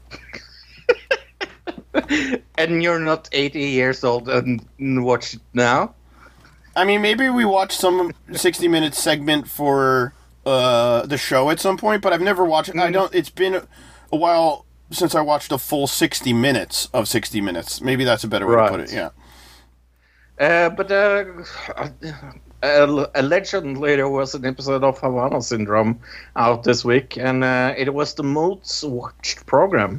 And you're not eighty years old and and watch it now? I mean, maybe we watched some sixty Minutes segment for uh, the show at some point, but I've never watched it. I don't. It's been a, a while since I watched a full sixty minutes of sixty Minutes. Maybe that's a better way to put Right. it. Yeah. Uh, but uh, uh, allegedly there was an episode of Havana Syndrome out this week, and uh, it was the most watched program.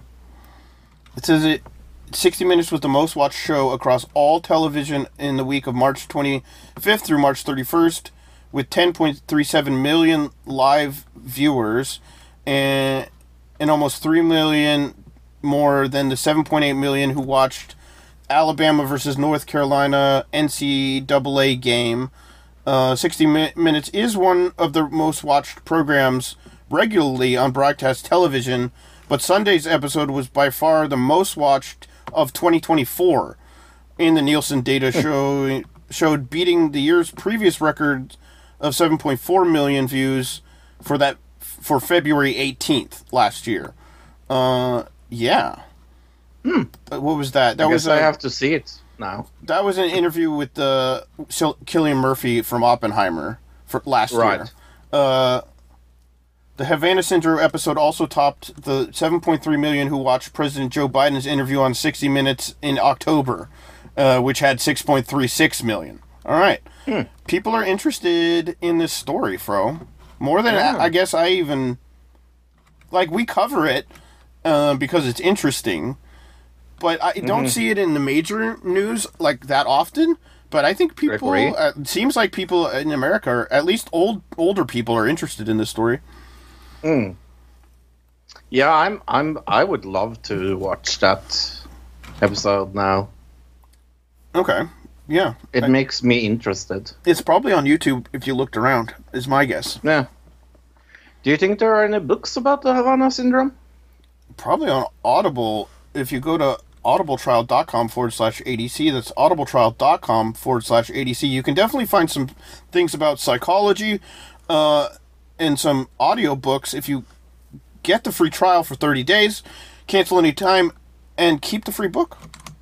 It says it sixty Minutes was the most watched show across all television in the week of March twenty-fifth through March thirty-first, with ten point three seven million live viewers and and almost three million more than the seven point eight million who watched Alabama versus North Carolina N C double A game. Uh, sixty Minutes is one of the most watched programs regularly on broadcast television, but Sunday's episode was by far the most watched of twenty twenty-four. In the Nielsen data show showed beating the year's previous record of seven point four million views for that for February eighteenth last year. Uh, yeah. Hmm. What was that? That I was guess I a, have to see it now. That was an interview with uh, Cillian Murphy from Oppenheimer for last Right. year. Uh, the Havana Syndrome episode also topped the seven point three million who watched President Joe Biden's interview on sixty Minutes in October, uh, which had six point three six million. All right. Hmm. People are interested in this story, Fro. More than Yeah. I, I guess I even... Like, we cover it uh, because it's interesting, but I don't see it in the major news like that often. But I think people... Agree. Uh, it seems like people in America, are, at least old older people, are interested in this story. Mm. Yeah, I'm. I'm. I would love to watch that episode now. Okay. Yeah. It I- makes me interested. It's probably on YouTube if you looked around, is my guess. Yeah. Do you think there are any books about the Havana Syndrome? Probably on Audible. If you go to audibletrial.com forward slash ADC, that's audibletrial.com forward slash ADC, you can definitely find some things about psychology uh, and some audiobooks if you get the free trial for thirty days, cancel any time, and keep the free book.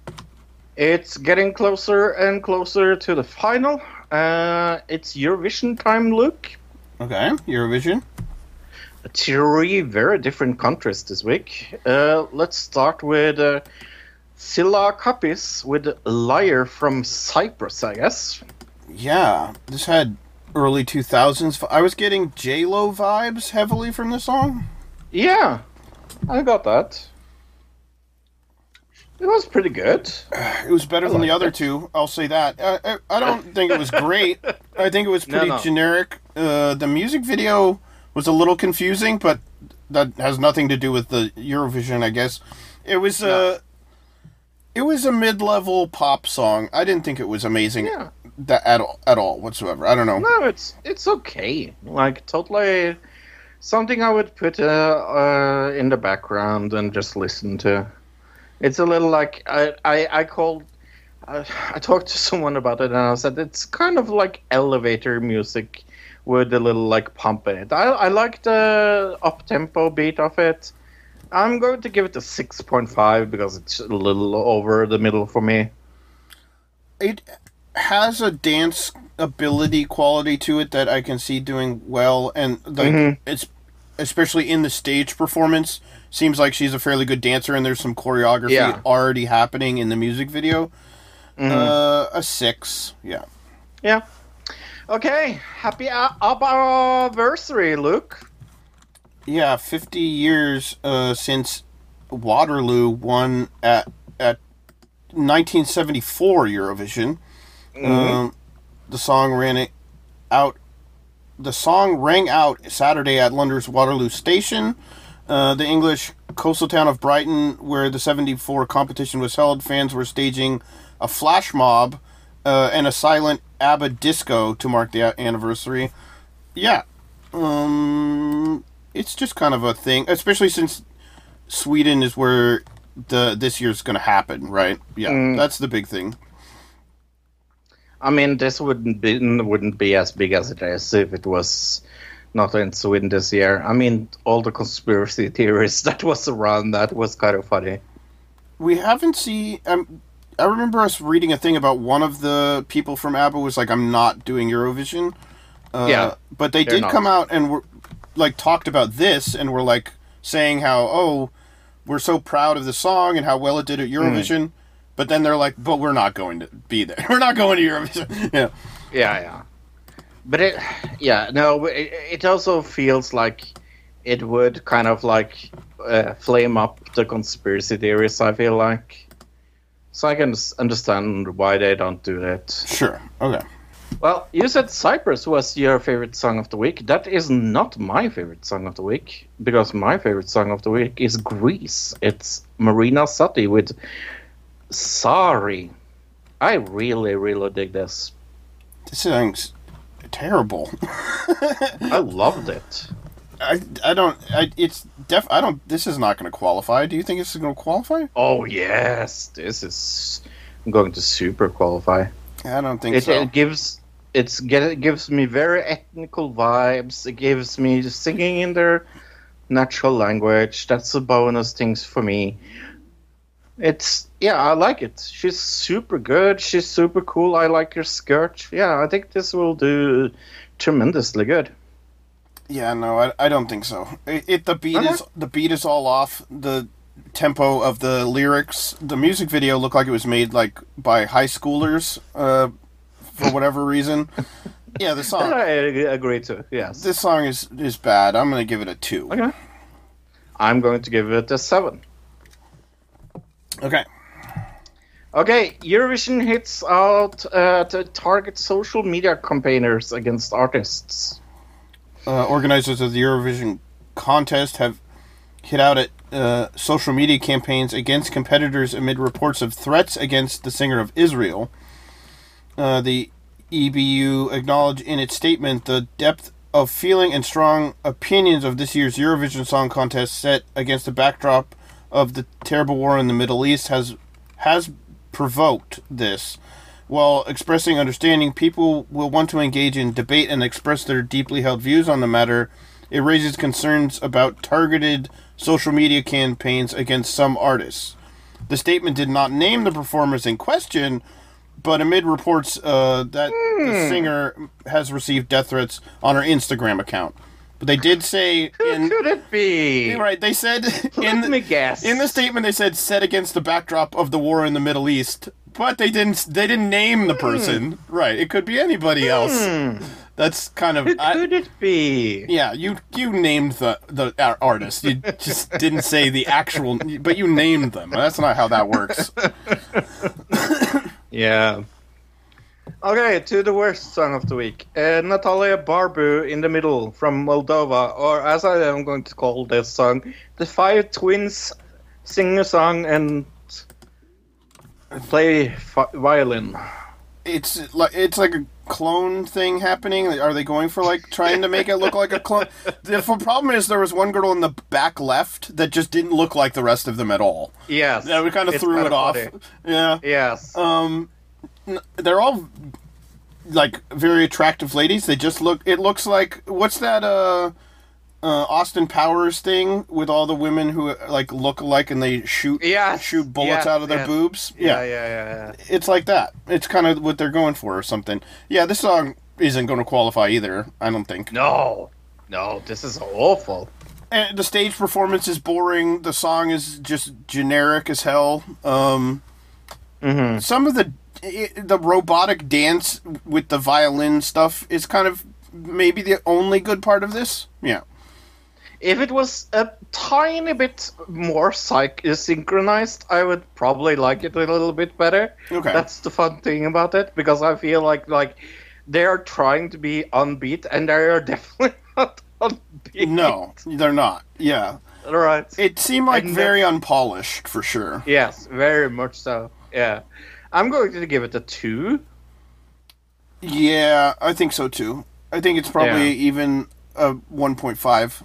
It's getting closer and closer to the final. Uh, it's Eurovision time, Luke. Okay, Eurovision. Three very different countries this week. Uh, let's start with uh, Scylla Kapis with Liar from Cyprus, I guess. Yeah, this had early two thousands. I was getting J-Lo vibes heavily from this song. Yeah, I got that. It was pretty good. It was better I than the liked other it. two, I'll say that. I, I, I don't think it was great. I think it was No, pretty no. generic. Uh, the music video was a little confusing, but that has nothing to do with the Eurovision, I guess. It was uh, it was a mid-level pop song. I didn't think it was amazing Yeah. that, at all, at all whatsoever. I don't know. No, it's it's okay. Like totally something I would put uh, uh, in the background and just listen to. It's a little like I I, I called. I, I talked to someone about it and I said it's kind of like elevator music with a little like pump in it. I I like the up tempo beat of it. I'm going to give it a six point five because it's a little over the middle for me. It has a dance ability quality to it that I can see doing well, and like Mhm. it's especially in the stage performance seems like she's a fairly good dancer, and there's some choreography Yeah. already happening in the music video. Mhm. Uh, a six, yeah. Yeah. Okay. Happy a- anniversary, Luke. Yeah, fifty years uh, since Waterloo won at at nineteen seventy-four Eurovision. Um, the song ran it out. The song rang out Saturday at London's Waterloo Station. Uh, the English coastal town of Brighton, where the seventy-four competition was held, fans were staging a flash mob uh, and a silent ABBA disco to mark the a- anniversary. Yeah. Um, it's just kind of a thing, especially since Sweden is where the this year's going to happen, right? Yeah, Mm. that's the big thing. I mean, this wouldn't be wouldn't be as big as it is if it was not in Sweden this year. I mean, all the conspiracy theories that was around that was kind of funny. We haven't seen. Um, I remember us reading a thing about one of the people from ABBA was like, "I'm not doing Eurovision." Uh, Yeah, but they they're did not. come out and were like talked about this and were like saying how, "Oh, we're so proud of the song and how well it did at Eurovision." Mm. But then they're like, "But we're not going to be there. We're not going to Eurovision." Yeah. Yeah, yeah. But it, yeah, no, but it, it also feels like it would kind of like uh, flame up the conspiracy theories, I feel like. So I can s- understand why they don't do that. Sure. Okay. Well, you said Cypress was your favorite song of the week. That is not my favorite song of the week, because my favorite song of the week is Grease. It's Marina Sati with Sorry. I really, really dig this. This song's terrible. I loved it. I, I don't. I, it's def. I don't. This is not going to qualify. Do you think this is going to qualify? Oh, yes. This is going to super qualify. I don't think It, so. it gives it's get it gives me very ethnical vibes. It gives me singing in their natural language. That's a bonus things for me. It's yeah, I like it. She's super good. She's super cool. I like her skirt. Yeah, I think this will do tremendously good. Yeah, no, I, I don't think so. It, it the beat Uh-huh. is the beat is all off. The tempo of the lyrics, the music video looked like it was made like by high schoolers, uh, for whatever reason. Yeah, the song. I agree too. Yes. This song is is bad. I'm gonna give it a two. Okay. I'm going to give it a seven. Okay. Okay, Eurovision hits out uh, to target social media campaigners against artists. Uh, organizers of the Eurovision contest have hit out at uh, social media campaigns against competitors amid reports of threats against the singer of Israel. Uh, the E B U acknowledged in its statement the depth of feeling and strong opinions of this year's Eurovision Song Contest set against the backdrop of the terrible war in the Middle East has has provoked this. While expressing understanding, people will want to engage in debate and express their deeply held views on the matter. It raises concerns about targeted social media campaigns against some artists. The statement did not name the performers in question, but amid reports uh, that the singer has received death threats on her Instagram account. But they did say Who in could it be? right, they said in Let me guess. in the statement they said set against the backdrop of the war in the Middle East, but they didn't they didn't name the person. Right, it could be anybody else. That's kind of Who I- could it be? yeah. You you named the the ar- artist. You just didn't say the actual, but you named them. That's not how that works. Yeah. Okay, to the worst song of the week. Uh, Natalia Barbu in the Middle from Moldova, or as I am going to call this song, the Five Twins sing a song and play fi- violin. It's like it's like a clone thing happening. Are they going for like trying to make it look like a clone? The f- problem is there was one girl in the back left that just didn't look like the rest of them at all. Yes. Yeah, we kind of it's threw kinda it off. funny. Yeah. Yes. Um, n- they're all like very attractive ladies. They just look. It looks like what's that? Uh, uh, Austin Powers thing with all the women who like look alike and they shoot Yes, shoot bullets yes, out of their yes. boobs. yeah, yeah, yeah, yeah. It's like that. It's kind of what they're going for or something. Yeah, this song isn't going to qualify either. I don't think. No. No, this is awful. And the stage performance is boring. The song is just generic as hell. Um, Mm-hmm. some of the the robotic dance with the violin stuff is kind of maybe the only good part of this. Yeah. If it was a tiny bit more psych- synchronized, I would probably like it a little bit better. Okay. That's the fun thing about it, because I feel like like they are trying to be unbeat, and they are definitely not unbeat. No, they're not. Yeah. Right. It seemed like And very unpolished for sure. Yes, very much so. Yeah. I'm going to give it a two. Yeah, I think so too. I think it's probably Yeah. even a one point five.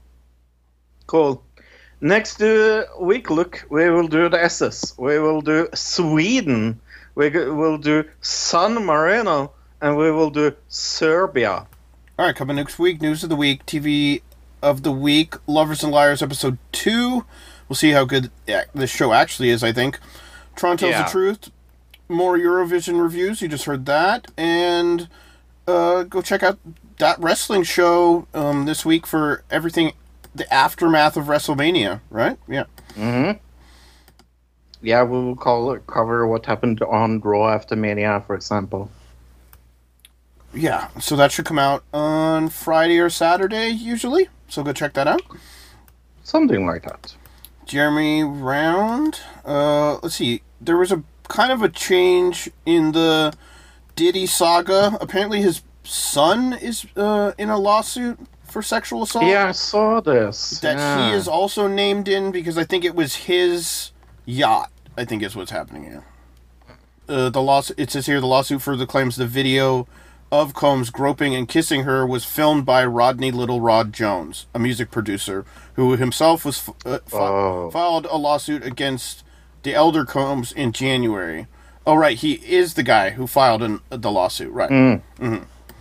Cool. Next uh, week, look, we will do the S's. We will do Sweden. We g- will do San Marino. And we will do Serbia. All right, coming next week, News of the Week, T V of the Week, Lovers and Liars, Episode two. We'll see how good yeah, this show actually is, I think. Tron Tells Yeah. the Truth. More Eurovision reviews, you just heard that. And uh, go check out that wrestling show um, this week for everything, the aftermath of WrestleMania, right? Yeah. Mm-hmm. Yeah, we will call it, cover what happened on Raw after Mania, for example. yeah, so that should come out on Friday or Saturday, usually. So go check that out. Something like that. Jeremy Round. Uh, let's see. There was a kind of a change in the Diddy saga. Apparently his son is uh, in a lawsuit for sexual assault. Yeah, I saw this. That yeah. he is also named in because I think it was his yacht, I think is what's happening here. Uh, the lawsuit, it says here, the lawsuit further claims the video of Combs groping and kissing her was filmed by Rodney Little Rod Jones, a music producer, who himself was uh, fi- Oh. filed a lawsuit against the elder Combs in January. Oh, right, he is the guy who filed an, the lawsuit, right. Mm. Mm-hmm.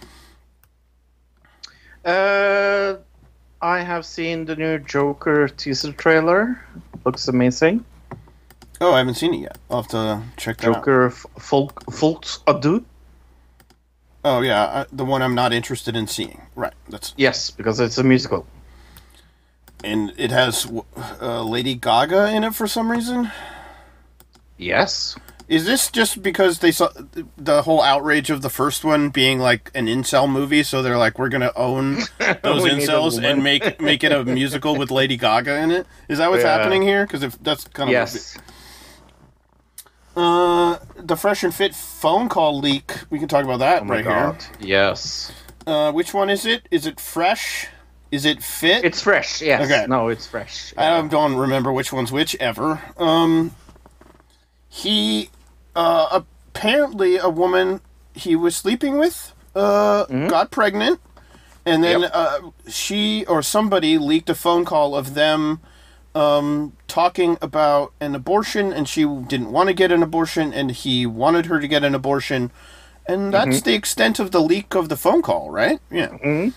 Uh, I have seen the new Joker teaser trailer. Looks amazing. Oh, I haven't seen it yet. I'll have to check that out. Joker F- Folk Folks Ado. Oh, yeah, uh, the one I'm not interested in seeing. Right, that's... Yes, because it's a musical. And it has uh, Lady Gaga in it for some reason? Yes. Is this just because they saw the whole outrage of the first one being like an incel movie, so they're like, we're gonna own those We need a incels woman. and make make it a musical with Lady Gaga in it? Is that what's Yeah. happening here? Because if that's kind of Yes. uh, the Fresh and Fit phone call leak. We can talk about that Oh my right god. Yes. here. Uh, which one is it? Is it Fresh? Is it Fit? It's fresh. Yes. Okay. No, it's fresh. I don't remember which one's which ever. Um, he, uh, apparently a woman he was sleeping with, uh, got pregnant, and then, Yep. uh, she or somebody leaked a phone call of them, um, talking about an abortion, and she didn't want to get an abortion, and he wanted her to get an abortion, and that's the extent of the leak of the phone call, right? Yeah.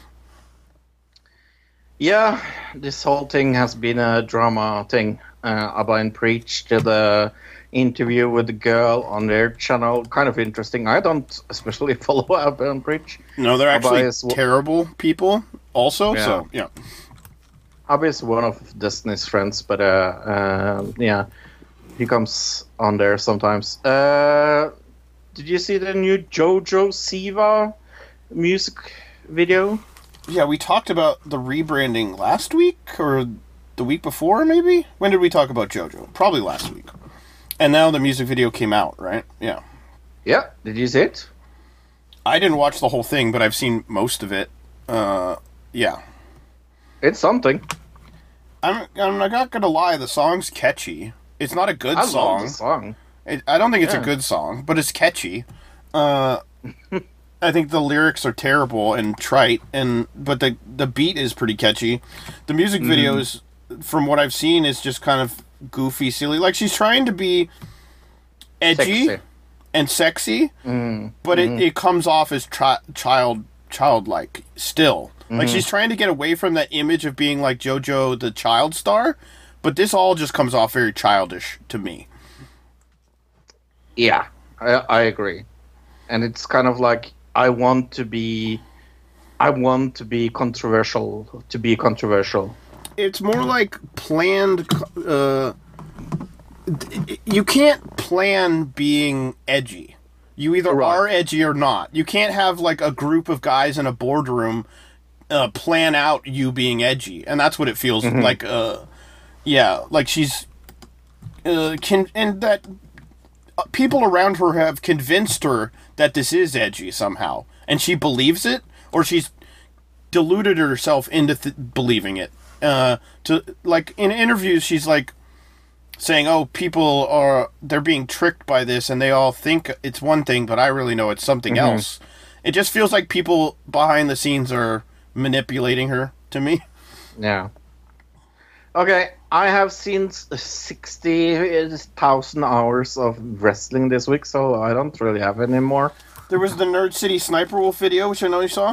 Yeah, this whole thing has been a drama thing. Uh, Abba and Preach did a interview with the girl on their channel. Kind of interesting. I don't especially follow Abba and Preach. No, they're actually Abba is- terrible people also, Yeah. so, yeah. Abba is one of Destiny's friends, but uh, uh, yeah, he comes on there sometimes. Uh, did you see the new JoJo Siva music video? Yeah, we talked about the rebranding last week, or the week before, maybe? When did we talk about JoJo? Probably last week. And now the music video came out, right? Yeah. Yeah, did you see it? I didn't watch the whole thing, but I've seen most of it. Uh, yeah. It's something. I'm, I'm not gonna lie, the song's catchy. It's not a good I song. love the song. It, I don't think it's Yeah. a good song, but it's catchy. Uh, I think the lyrics are terrible and trite, and but the the beat is pretty catchy. The music Mm-hmm. video is, from what I've seen, is just kind of goofy, silly. Like she's trying to be edgy Sexy. and sexy, but it, it comes off as chi- child childlike still. Like she's trying to get away from that image of being like JoJo the child star, but this all just comes off very childish to me. Yeah, I, I agree. And it's kind of like I want to be, I want to be controversial to be controversial. It's more like planned. Uh, you can't plan being edgy. You either Right. are edgy or not. You can't have like a group of guys in a boardroom uh, plan out you being edgy, and that's what it feels like. Uh, yeah, like she's uh, can and that uh, people around her have convinced her that this is edgy somehow, and she believes it, or she's deluded herself into th- believing it. Uh, to like in interviews, she's like saying, "Oh, people are they're being tricked by this, and they all think it's one thing, but I really know it's something else." It just feels like people behind the scenes are manipulating her to me. Yeah. Okay, I have seen sixty thousand hours of wrestling this week, so I don't really have any more. There was the Nerd City Sniper Wolf video, which I know you saw.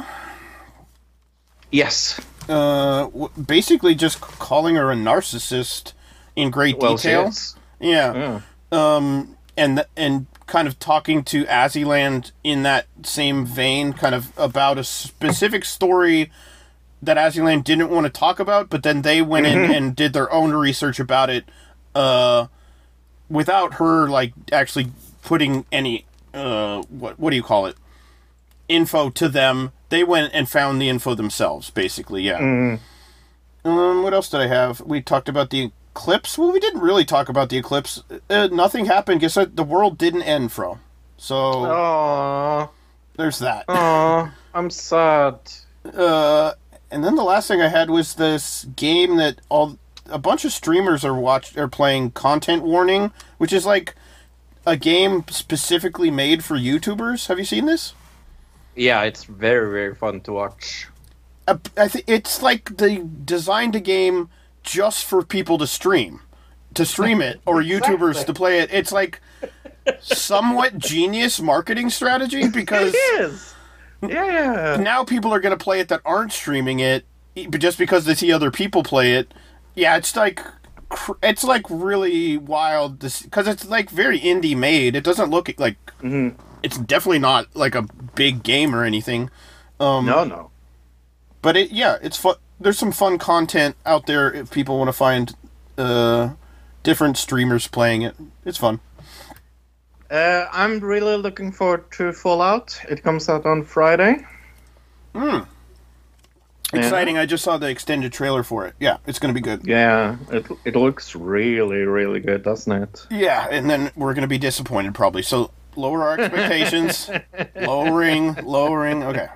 Yes. Uh, w- basically just calling her a narcissist in great Well, she detail. is. Yeah. Um, and th- and kind of talking to Azzyland in that same vein, kind of about a specific story that Azzyland didn't want to talk about, but then they went in and did their own research about it, uh, without her like actually putting any uh, what what do you call it? info to them. They went and found the info themselves, basically, yeah. Mm. Um, what else did I have? We talked about the eclipse. Well, we didn't really talk about the eclipse. Uh, nothing happened. Guess what? The world didn't end, Fro. So, Aww. there's that. Aww. I'm sad. Uh, and then the last thing I had was this game that all a bunch of streamers are watch are playing, Content Warning, which is like a game specifically made for YouTubers. Have you seen this? Yeah, it's very, very fun to watch. Uh, I think it's like they designed a game just for people to stream, to stream it, or Exactly. YouTubers to play it. It's like somewhat genius marketing strategy because It is. Yeah. now people are going to play it that aren't streaming it, e- but just because they see other people play it. Yeah, it's like cr- it's like really wild because it's like very indie made. It doesn't look like hmm it's definitely not like a big game or anything. Um, No, no. But it, yeah, it's fun. There's some fun content out there if people want to find uh, different streamers playing it. It's fun. Uh, I'm really looking forward to Fallout. It comes out on Friday. Hmm. Exciting. I just saw the extended trailer for it. Yeah, it's going to be good. Yeah, it it looks really, really good, doesn't it? Yeah, and then we're going to be disappointed probably. So lower our expectations. lowering, lowering. Okay.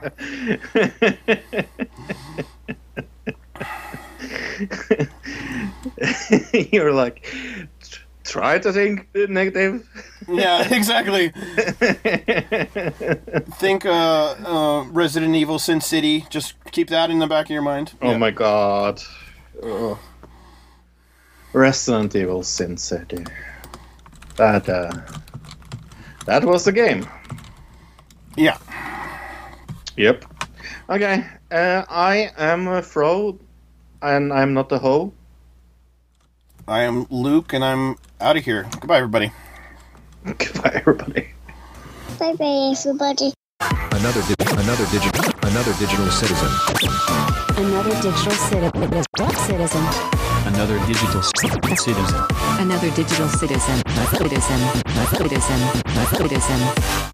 You're like, "T- try to think negative. Yeah, exactly. Think uh, uh, Resident Evil Sin City. Just keep that in the back of your mind. Oh Yeah. my god. Ugh. Resident Evil Sin City. That, uh, that was the game. Yeah. Yep. Okay, uh, I am a Fro, and I'm not a hoe. I am Luke, and I'm out of here. Goodbye, everybody. Goodbye, everybody. Bye bye, everybody. Another di- another digital another digital citizen. Another digital citi- citizen. Another digital c- citizen. Another digital citizen. Citizen. Citizen. Citizen.